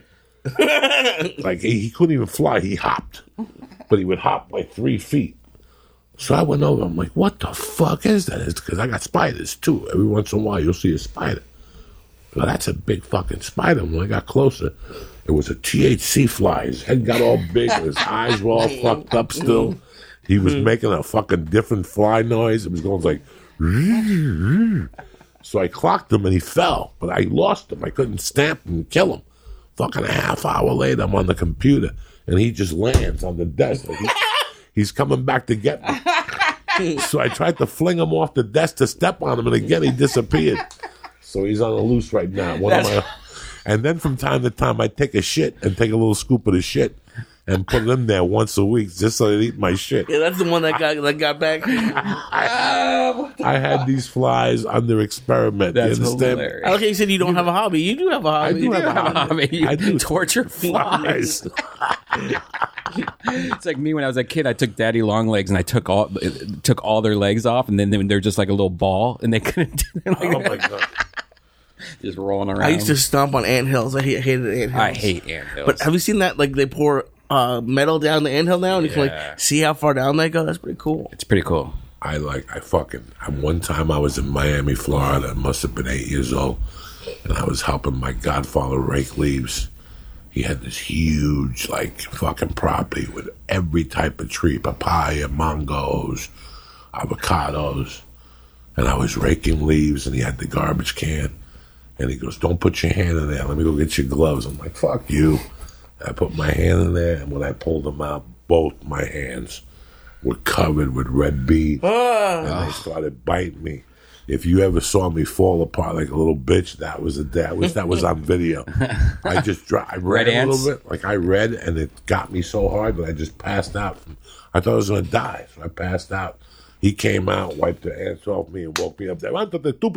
Like he, he couldn't even fly, he hopped. But he would hop like three feet. So I went over, I'm like, what the fuck is that? It's because I got spiders too. Every once in a while you'll see a spider. Well, that's a big fucking spider. When I got closer, it was a T H C fly. His head got all big, and his eyes were all fucked up still. He was making a fucking different fly noise. It was going like, so I clocked him and he fell, but I lost him. I couldn't stamp him and kill him. Fucking a half hour later, I'm on the computer, and he just lands on the desk. Like he, he's coming back to get me. So I tried to fling him off the desk to step on him, and again he disappeared. So he's on the loose right now. One of my, and then from time to time, I take a shit and take a little scoop of the shit and put it in there once a week just so they eat my shit. Yeah, that's the one that got that got back. I, I had these flies under experiment. That's you understand? hilarious. Okay, you said you don't have a hobby. You do have a I hobby. do have a I hobby. mean, you I do. torture flies. Flies. It's like me when I was a kid. I took daddy long legs and I took all took all their legs off, and then they, they're just like a little ball, and they couldn't do it. Like Oh my god. just rolling around. I used to stomp on anthills. I hate, hated anthills. I hate anthills. But have you seen that? Like they pour uh, metal down the anthill now, and you can Yeah. like see how far down they go. That's pretty cool. It's pretty cool. I like, I fucking, I, one time I was in Miami, Florida. I must have been eight years old. And I was helping my godfather rake leaves. He had this huge, like, fucking property with every type of tree, papaya, mangoes, avocados. And I was raking leaves, and he had the garbage can. And he goes, don't put your hand in there. Let me go get your gloves. I'm like, fuck you. I put my hand in there, and when I pulled them out, both my hands were covered with red beads. And they started biting me. If you ever saw me fall apart like a little bitch, that was a that was that was on video. I just dro- I read Red a ants? little bit, like I read, and it got me so hard that I just passed out. From, I thought I was gonna die, so I passed out. He came out, wiped the ants off me, and woke me up. There, what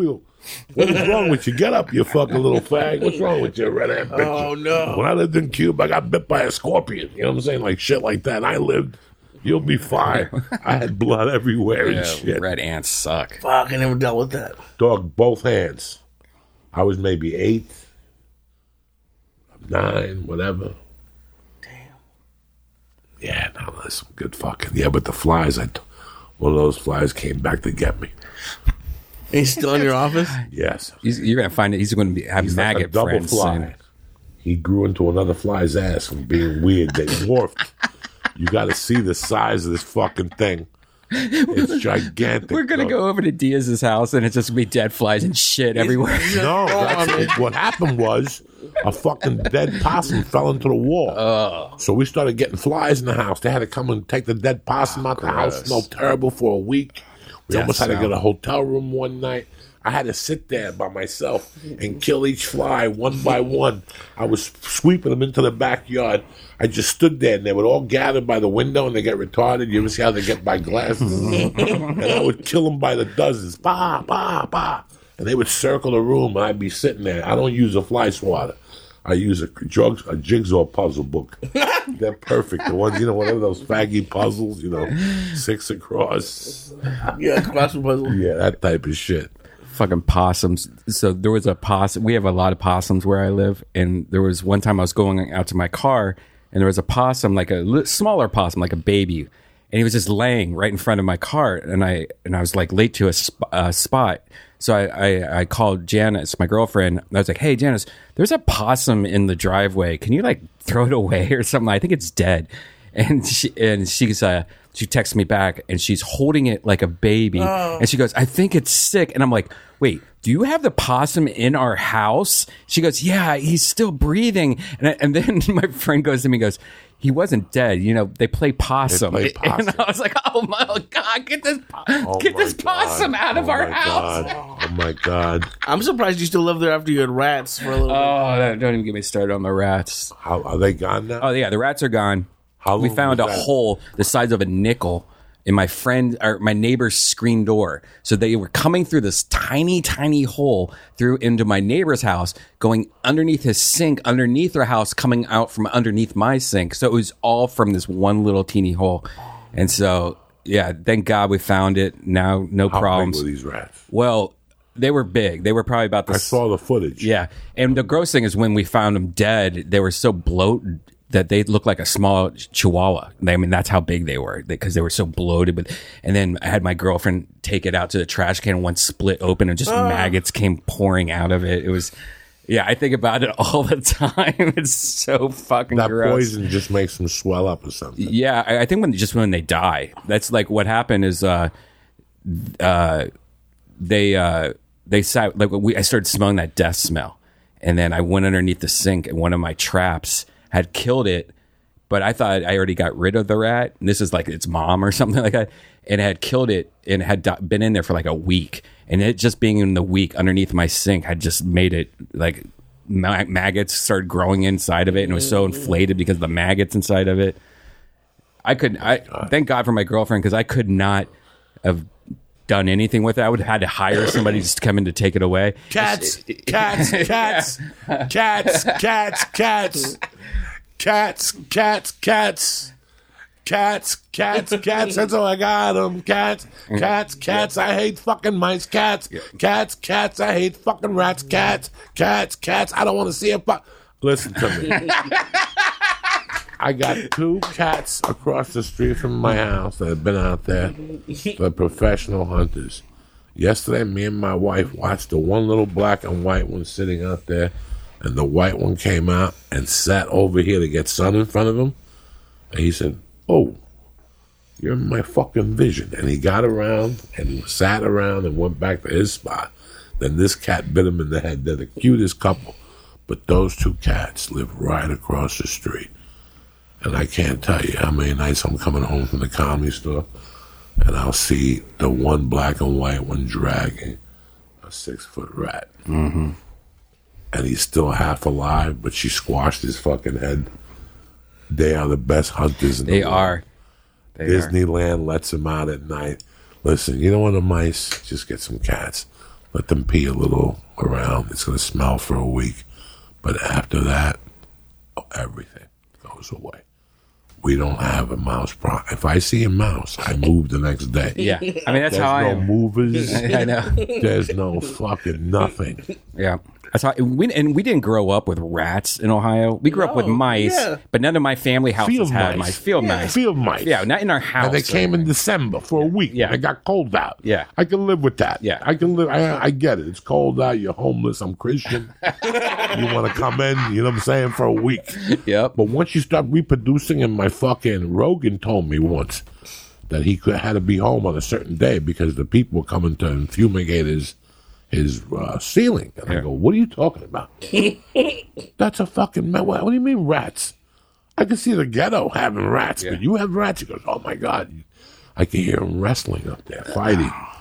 is wrong with you? Get up, you fucking little fag. What's wrong with you, red ant bitch? Oh, no. When I lived in Cuba, I got bit by a scorpion. You know what I'm saying? Like shit like that. I lived. You'll be fine. I had blood everywhere and Yeah, shit. red ants suck. Fuck, I never dealt with that. Dog, both hands. I was maybe eight, nine, whatever. Damn. Yeah, no, that's some good fucking. Yeah, but the flies, I, one of those flies came back to get me. He's still in your office? Yes. He's, you're gonna find it. He's going to be have He's like maggot a double friends. fly. soon. He grew into another fly's ass from being weird. They morphed. You got to see the size of this fucking thing. It's gigantic. We're gonna dog. go over to Diaz's house, and it's just gonna be dead flies and shit everywhere. No, that's, it, what happened was a fucking dead possum fell into the wall. Oh. So we started getting flies in the house. They had to come and take the dead possum out the house. gross. Smelled terrible for a week. We Death almost had to smell. get a hotel room one night. I had to sit there by myself and kill each fly one by one. I was sweeping them into the backyard. I just stood there, and they would all gather by the window, and they get retarded. You ever see how they get by glasses? And I would kill them by the dozens. Bah, bah, bah. And they would circle the room, and I'd be sitting there. I don't use a fly swatter. I use a, drugs, a jigsaw puzzle book. They're perfect. The ones, you know, whatever those faggy puzzles, you know, six across. Yeah, crossword puzzle. Yeah, that type of shit. Fucking possums. So there was a possum. We have a lot of possums where I live, and there was one time I was going out to my car, and there was a possum, like a li- smaller possum, like a baby, and he was just laying right in front of my car, and I and I was like late to a sp- uh, spot. So I, I, I called Janice, my girlfriend. I was like, "Hey, Janice, there's a possum in the driveway. Can you like throw it away or something? I think it's dead." And she and she's uh, she texts me back, and she's holding it like a baby, oh. and she goes, "I think it's sick." And I'm like, "Wait, do you have the possum in our house?" She goes, "Yeah, he's still breathing." And I, and then my friend goes to me, and goes, "He wasn't dead. You know, they play possum." They play possum. And I was like, "Oh my god, get this, Oh get this my God. possum out of Oh our my house!" God. Oh my God! I'm surprised you still live there after you had rats for a little Oh, that, don't even get me started on the rats. How are they gone now? Oh yeah, the rats are gone. How We long found a was that? hole the size of a nickel in my friend or my neighbor's screen door. So they were coming through this tiny, tiny hole through into my neighbor's house, going underneath his sink, underneath their house, coming out from underneath my sink. So it was all from this one little teeny hole. And so, yeah, thank God we found it. Now, no How problems. big were these rats? Well, they were big. They were probably about the I saw the footage. yeah. And the gross thing is when we found them dead, they were so bloated that they looked like a small chihuahua. I mean, that's how big they were because they were so bloated. But and then I had my girlfriend take it out to the trash can, and one split open, and just maggots came pouring out of it. It was, yeah, I think about it all the time. It's so fucking That gross. poison just makes them swell up or something. Yeah, I, I think when just when they die, that's like what happened is uh, uh, they uh, they sat like we I started smelling that death smell, and then I went underneath the sink, and one of my traps had killed it, but I thought I already got rid of the rat. And this is like its mom or something like that, and it had killed it and had di- been in there for like a week, and it just being in the week underneath my sink had just made it like ma- maggots started growing inside of it, and it was so inflated because of the maggots inside of it. I could, I thank God for my girlfriend because I could not have done anything with it. I would have had to hire somebody just to come in to take it away. Cats, cats, cats, cats, cats, cats, cats, cats, cats, cats, cats, cats. That's all I got. Them cats, cats, cats. I hate fucking mice. Cats, cats, cats. I hate fucking rats. Cats, cats, cats. I don't want to see a fuck. Listen to me. I got two cats across the street from my house that have been out there. They're professional hunters. Yesterday, me and my wife watched the one little black and white one sitting out there, and the white one came out and sat over here to get sun in front of him. And he said, "Oh, you're in my fucking vision." And he got around and sat around and went back to his spot. Then this cat bit him in the head. They're the cutest couple. But those two cats live right across the street. And I can't tell you how many nights I'm coming home from the comedy store and I'll see the one black and white one dragging a six-foot rat. Mm-hmm. And he's still half alive, but she squashed his fucking head. They are the best hunters in the They world. are. They Disneyland lets them out at night. Listen, you don't want the mice, just get some cats. Let them pee a little around. It's going to smell for a week. But after that, everything goes away. We don't have a mouse problem. If I see a mouse, I move the next day. Yeah, I mean that's There's how I no am. movers. I know. There's no fucking nothing. Yeah. That's how we and we didn't grow up with rats in Ohio. We grew up with No, mice, yeah. but none of my family houses Field had mice. mice. Field mice. Field mice. Yeah, not in our house. And they came in December for a week. Yeah. And it got cold out. Yeah. I can live with that. Yeah. I can live. I, I get it. It's cold out. You're homeless. I'm Christian. You want to come in, you know what I'm saying, for a week. Yep. But once you start reproducing, and my fucking Rogan told me once that he could, had to be home on a certain day because the people were coming to fumigate his his uh, ceiling. And Yeah. I go, what are you talking about? That's a fucking, ma- what, what do you mean rats? I can see the ghetto having rats, Yeah. but you have rats? He goes, oh my God. I can hear them wrestling up there, fighting.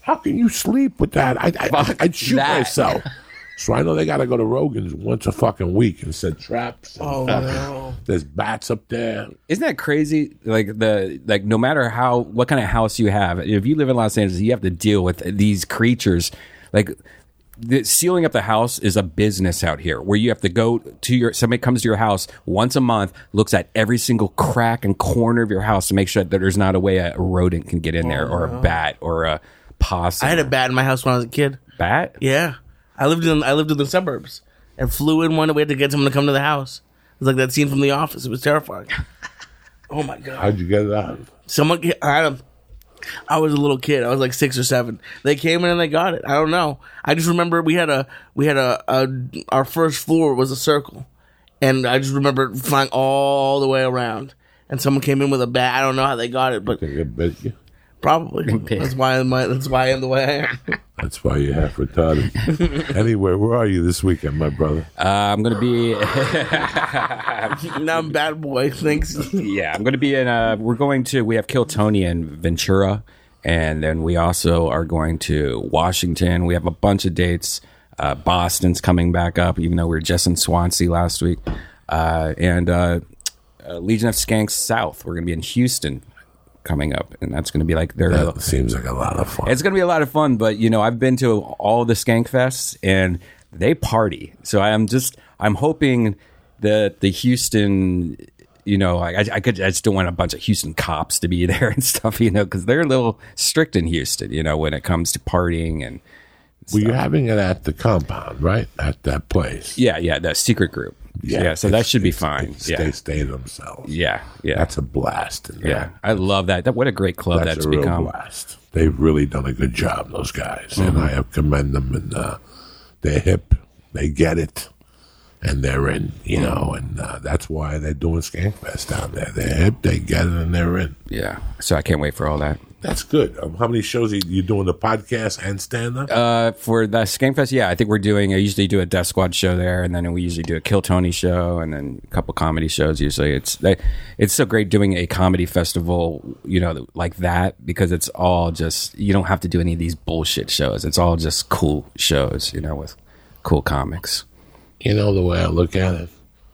How can you sleep with that? I, I, Fuck I'd shoot that. myself. So I know they got to go to Rogan's once a fucking week and set traps. And Oh, no. There's bats up there. Isn't that crazy? Like the like, no matter how what kind of house you have, if you live in Los Angeles, you have to deal with these creatures. Like the, sealing up the house is a business out here, where you have to go to your somebody comes to your house once a month, looks at every single crack and corner of your house to make sure that there's not a way a rodent can get in there, or a bat, or a possum. I had a bat in my house when I was a kid. bat. Yeah. I lived in I lived in the suburbs and flew in one. We had to get someone to come to the house. It was like that scene from The Office. It was terrifying. Oh my god! How'd you get it out? Someone, I had a, I was a little kid. I was like six or seven. They came in and they got it. I don't know. I just remember we had a we had a, a our first floor was a circle, and I just remember flying all the way around. And someone came in with a bat. I don't know how they got it, but Think it bit you? probably that's why I'm that's why I'm the way I am. That's why you're half retarded. Anyway, where are you this weekend, my brother? Uh, I'm gonna be. Now I'm bad boy. Thanks. Yeah, I'm going to be in. Uh, we're going to. We have Kill Tony in Ventura, and then we also are going to Washington. We have a bunch of dates. Uh, Boston's coming back up, even though we were just in Swansea last week, uh, and uh, uh, Legion of Skanks South. We're going to be in Houston coming up, and that's going to be like their. That seems like a lot of fun. It's going to be a lot of fun, but you know, I've been to all the Skank Fests, and they party. So I'm just, I'm hoping that the Houston, you know, I, I could, I just don't want a bunch of Houston cops to be there and stuff, you know, because they're a little strict in Houston, you know, when it comes to partying and. Well, you're having it at the compound, right? At that place. Yeah, yeah, the secret group. Yeah, yeah so that should be fine. It's, Yeah, They stay themselves. yeah, yeah. That's a blast. in yeah, there. I love that. that. What a great club That's that's a real become. blast. They've really done a good job, those guys, Mm-hmm. and I have commend them. And uh, they're hip, they get it, and they're in. You know, and uh, that's why they're doing Skankfest down there. They're hip, they get it, and they're in. Yeah, so I can't wait for all that. That's good. Um, how many shows are you doing? The podcast and stand up? Uh, for the Skankfest, yeah, I think we're doing. I usually do a Death Squad show there, and then we usually do a Kill Tony show, and then a couple comedy shows. Usually, it's they, it's so great doing a comedy festival, you know, like that, because it's all just, you don't have to do any of these bullshit shows. It's all just cool shows, you know, with cool comics. You know the way I look at it.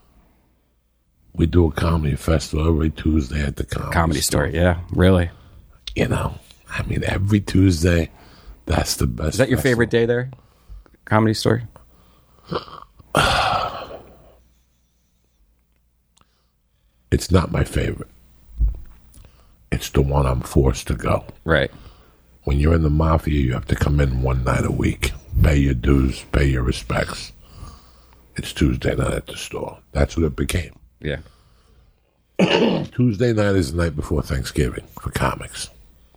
We do a comedy festival every Tuesday at the comedy, Comedy Store, yeah, really. You know, I mean, every Tuesday, that's the best. Is that your festival. favorite day there? Comedy Store? It's not my favorite. It's the one I'm forced to go. Right. When you're in the mafia, you have to come in one night a week, pay your dues, pay your respects. It's Tuesday night at the store. That's what it became. Yeah. Tuesday night is the night before Thanksgiving for comics.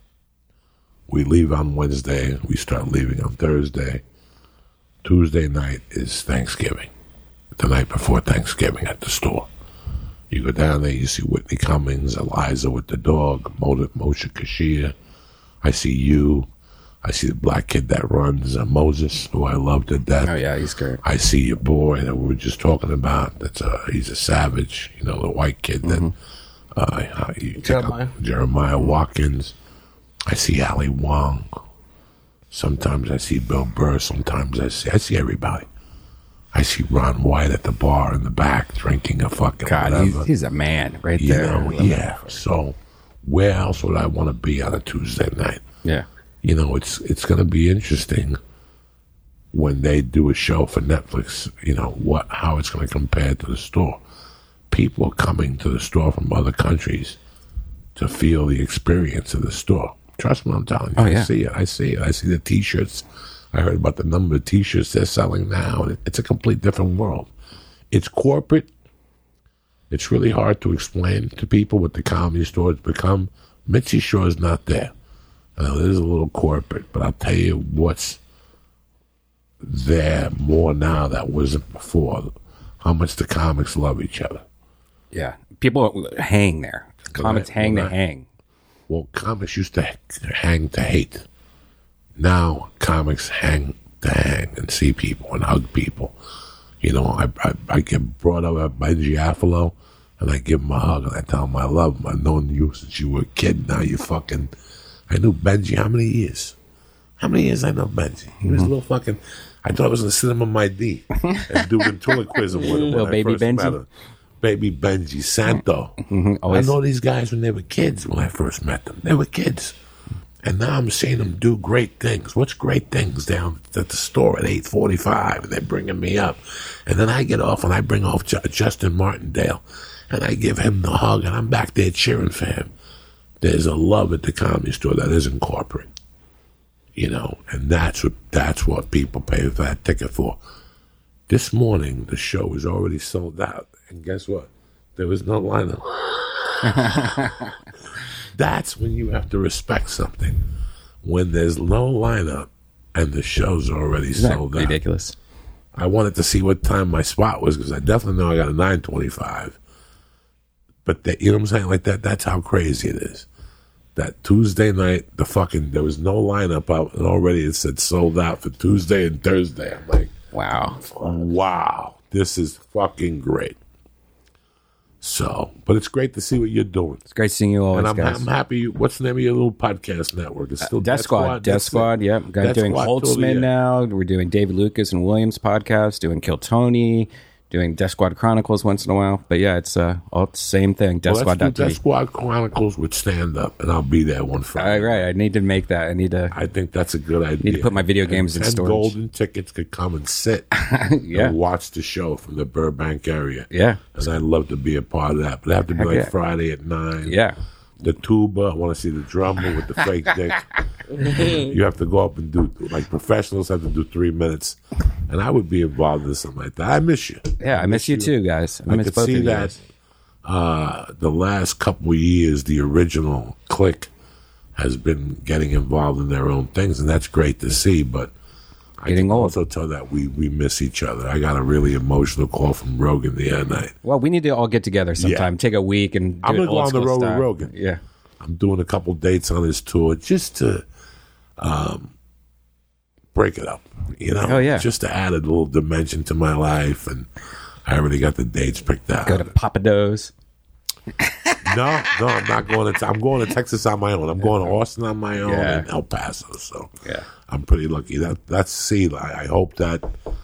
We leave on Wednesday. We start leaving on Thursday. Tuesday night is Thanksgiving. The night before Thanksgiving at the store. You go down there, you see Whitney Cummings, Eliza with the dog, Mo- Moshe Kasher. I see you. I see the black kid that runs, uh, Moses, who I love to death. Oh, yeah, he's great. I see your boy that we were just talking about. That's a, he's a savage, you know, the white kid that Mm-hmm. uh, you take Jeremiah. up- Jeremiah Watkins. I see Ali Wong. Sometimes I see Bill Burr. Sometimes I see I see everybody. I see Ron White at the bar in the back drinking a fucking God, whatever. he's, he's a man right you there. know, yeah. So where else would I want to be on a Tuesday night? Yeah. You know, it's it's going to be interesting when they do a show for Netflix. You know what, how it's going to compare to the store. People are coming to the store from other countries to feel the experience of the store. Trust me, I'm telling you. Oh, I yeah. see it. I see it. I see the T-shirts. I heard about the number of T-shirts they're selling now. It's a complete different world. It's corporate. It's really hard to explain to people what the comedy store has become. Mitzi Shore is not there. I know it is a little corporate, but I'll tell you what's there more now that wasn't before. How much the comics love each other. Yeah. People hang there. Comics Right, hang to right. hang. Well, comics used to hang to hate. Now comics hang to hang and see people and hug people. You know, I I, I get brought up by Benji Affalo, and I give him a hug and I tell him I love him. I've known you since you were a kid. Now you fucking. I knew Benji how many years? How many years I know Benji? He was a little fucking. I thought I was going to sit him on my D and do ventriloquism with him. Little when baby I first met Benji. him. Baby Benji Santo. Mm-hmm. I Always. know these guys when they were kids. When I first met them, they were kids, and now I'm seeing them do great things. What's great things down at the store at eight forty-five, and they're bringing me up, and then I get off and I bring off J- Justin Martindale, and I give him the hug, and I'm back there cheering for him. There's a love at the Comedy Store that isn't corporate, you know, and that's what that's what people pay for that ticket for. This morning, the show is already sold out, and guess what? There was no lineup. That's when you have to respect something. When there's no lineup and the show's already Isn't that sold out. ridiculous? I wanted to see what time my spot was because I definitely know I got a nine twenty-five. But that, you know what I'm saying? Like that. That's how crazy it is. That Tuesday night, the fucking there was no lineup out, and already it said sold out for Tuesday and Thursday. I'm like, Wow. wow, this is fucking great. So, but it's great to see what you're doing. It's great seeing you always, And I'm, guys. I'm happy. What's the name of your little podcast network? It's still Death Squad. Death That's Squad, it. yep. We're Death doing Squad totally, Holtzman yeah. now. We're doing David Lucas and Williams podcast, doing Kill Tony, doing Death Squad Chronicles once in a while. But yeah, it's uh, all the same thing. Death Well, let's do Squad. Death Squad Chronicles with stand up, and I'll be there one All Friday. right, I need to make that. I need to. I think that's a good idea. Need to put my video And games in ten storage. golden tickets could come and sit Yeah. and watch the show from the Burbank area. Yeah. And I'd love to be a part of that. But it have to be Heck like yeah. Friday at nine. Yeah. The tuba, I want to see the drummer with the fake dick. You have to go up and do, like professionals have to do three minutes. And I would be involved in something like that. I miss you. Yeah, I miss you too, guys. I I miss could both see of you that guys. uh, the last couple of years, the original clique has been getting involved in their own things, and that's great to see. But I Getting can old. also tell that we, we miss each other. I got a really emotional call from Rogan the other night. Well, we need to all get together sometime. Take a week and do I'm it gonna go old on the school road with style. Rogan. Yeah. I'm doing a couple dates on his tour just to um, break it up, you know? Oh, yeah. Just to add a little dimension to my life, and I already got the dates picked out. Go to Papados. No, no, I'm not going to. I'm going to Texas on my own. I'm going to Austin on my own Yeah. and El Paso. So Yeah. I'm pretty lucky. That that's see. I, I hope that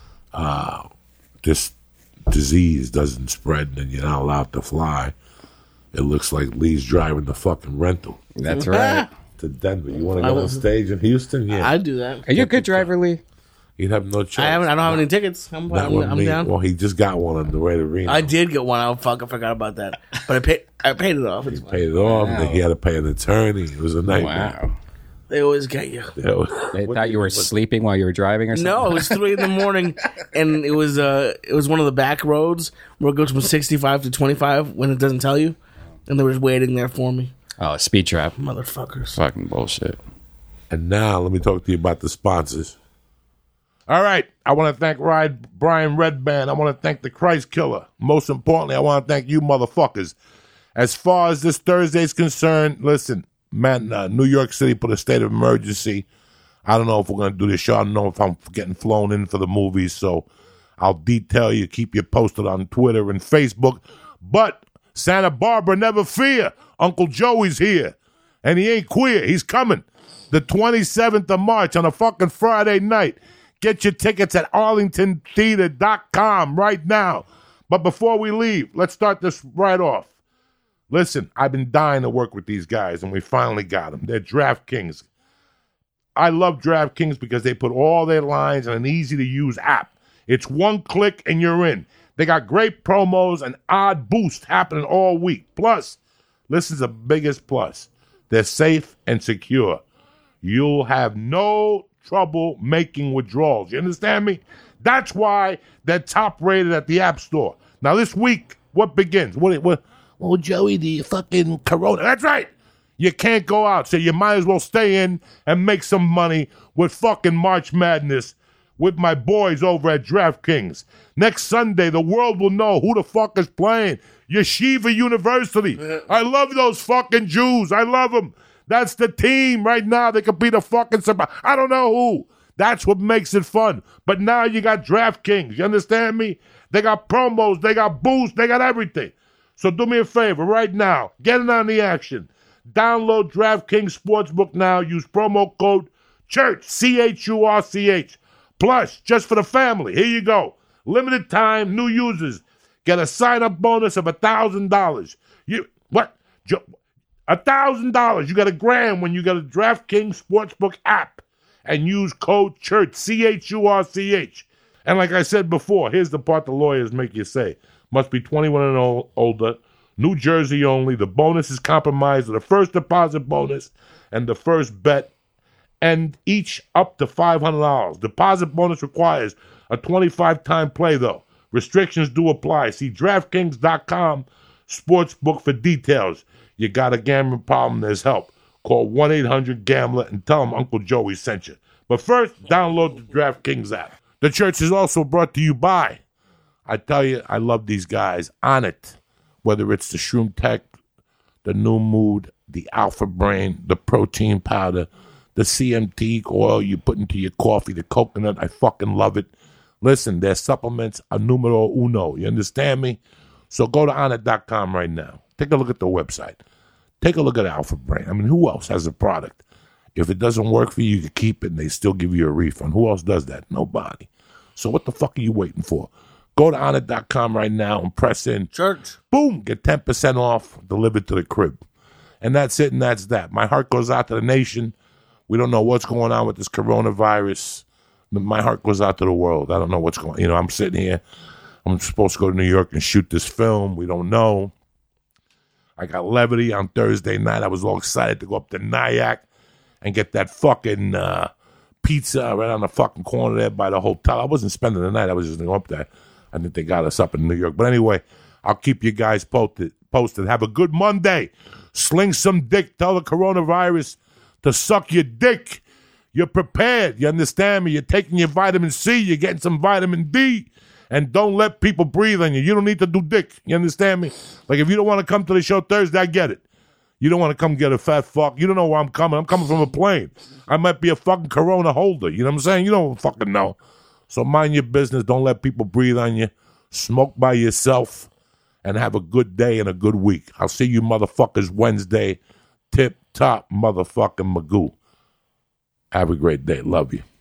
uh, this disease doesn't spread and you're not allowed to fly. It looks like Lee's driving the fucking rental That's right. to Denver. You want to I go will- on stage in Houston? Yeah, I'd do that. Are you a good driver, Lee? you'd have no choice. I haven't. I don't have any tickets. I'm, Not I'm, with I'm me. down. Well, he just got one on the way to Reno. I did get one. I fucking forgot about that. But I paid. I paid it off. It's fine. Paid it off. And then he had to pay an attorney. It was a nightmare. Wow. They always get you. It was- They what thought did- you were what- sleeping while you were driving or something? No, it was three in the morning, and it was uh, it was one of the back roads where it goes from sixty-five to twenty-five when it doesn't tell you, and they were just waiting there for me, Oh, speed trap. motherfuckers. Fucking bullshit. And now let me talk to you about the sponsors. All right. I want to thank Ryan, Brian Redband. I want to thank the Christ Killer. Most importantly, I want to thank you motherfuckers. As far as this Thursday is concerned, listen, man, uh, New York City put a state of emergency. I don't know if we're going to do this show. I don't know if I'm getting flown in for the movies, so I'll detail you, keep you posted on Twitter and Facebook. But Santa Barbara, never fear. Uncle Joey's here, and he ain't queer. He's coming the twenty-seventh of March on a fucking Friday night. Get your tickets at arlington theater dot com right now. But before we leave, let's start this right off. Listen, I've been dying to work with these guys, and we finally got them. They're DraftKings. I love DraftKings because they put all their lines in an easy-to-use app. It's one click, and you're in. They got great promos and odd boosts happening all week. Plus, this is the biggest plus. They're safe and secure. You'll have no trouble making withdrawals. You understand me? That's why they're top rated at the App Store. Now, this week, what begins? What? What? Oh, Joey, the fucking Corona. That's right. You can't go out, so you might as well stay in and make some money with fucking March Madness with my boys over at DraftKings. Next Sunday, the world will know who the fuck is playing. Yeshiva University. I love those fucking Jews. I love them. That's the team right now. They could be the fucking surprise. I don't know who. That's what makes it fun. But now you got DraftKings. You understand me? They got promos. They got boosts. They got everything. So do me a favor right now. Get in on the action. Download DraftKings Sportsbook now. Use promo code Church, C H U R C H. Plus, just for the family, here you go. Limited time, new users get a sign-up bonus of one thousand dollars. You, what? one thousand dollars. You got a grand when you got a DraftKings Sportsbook app and use code CHURCH, C H U R C H. And like I said before, here's the part the lawyers make you say. Must be twenty-one and old, older, New Jersey only. The bonus is comprised of the first deposit bonus and the first bet, and each up to five hundred dollars. Deposit bonus requires a twenty-five time play, though. Restrictions do apply. See DraftKings dot com Sportsbook for details. You got a gambling problem, there's help. Call one eight hundred gambler and tell them Uncle Joey sent you. But first, download the DraftKings app. The church is also brought to you by, I tell you, I love these guys. On it, whether it's the Shroom Tech, the New Mood, the Alpha Brain, the protein powder, the C M T oil you put into your coffee, the coconut, I fucking love it. Listen, their supplements are numero uno. You understand me? So go to on it dot com right now. Take a look at the website. Take a look at Alpha Brain. I mean, who else has a product? If it doesn't work for you, you can keep it and they still give you a refund. Who else does that? Nobody. So what the fuck are you waiting for? Go to on it dot com right now and press in. Church. Boom. Get ten percent off delivered to the crib. And that's it and that's that. My heart goes out to the nation. We don't know what's going on with this coronavirus. My heart goes out to the world. I don't know what's going on. You know, I'm sitting here. I'm supposed to go to New York and shoot this film. We don't know. I got levity on Thursday night. I was all excited to go up to Nyack and get that fucking uh, pizza right on the fucking corner there by the hotel. I wasn't spending the night. I was just going to go up there. I think they got us up in New York. But anyway, I'll keep you guys posted. posted. Have a good Monday. Sling some dick. Tell the coronavirus to suck your dick. You're prepared. You understand me? You're taking your vitamin C. You're getting some vitamin D. And don't let people breathe on you. You don't need to do dick. You understand me? Like, if you don't want to come to the show Thursday, I get it. You don't want to come get a fat fuck. You don't know where I'm coming. I'm coming from a plane. I might be a fucking corona holder. You know what I'm saying? You don't fucking know. So mind your business. Don't let people breathe on you. Smoke by yourself. And have a good day and a good week. I'll see you motherfuckers Wednesday. Tip top motherfucking Magoo. Have a great day. Love you.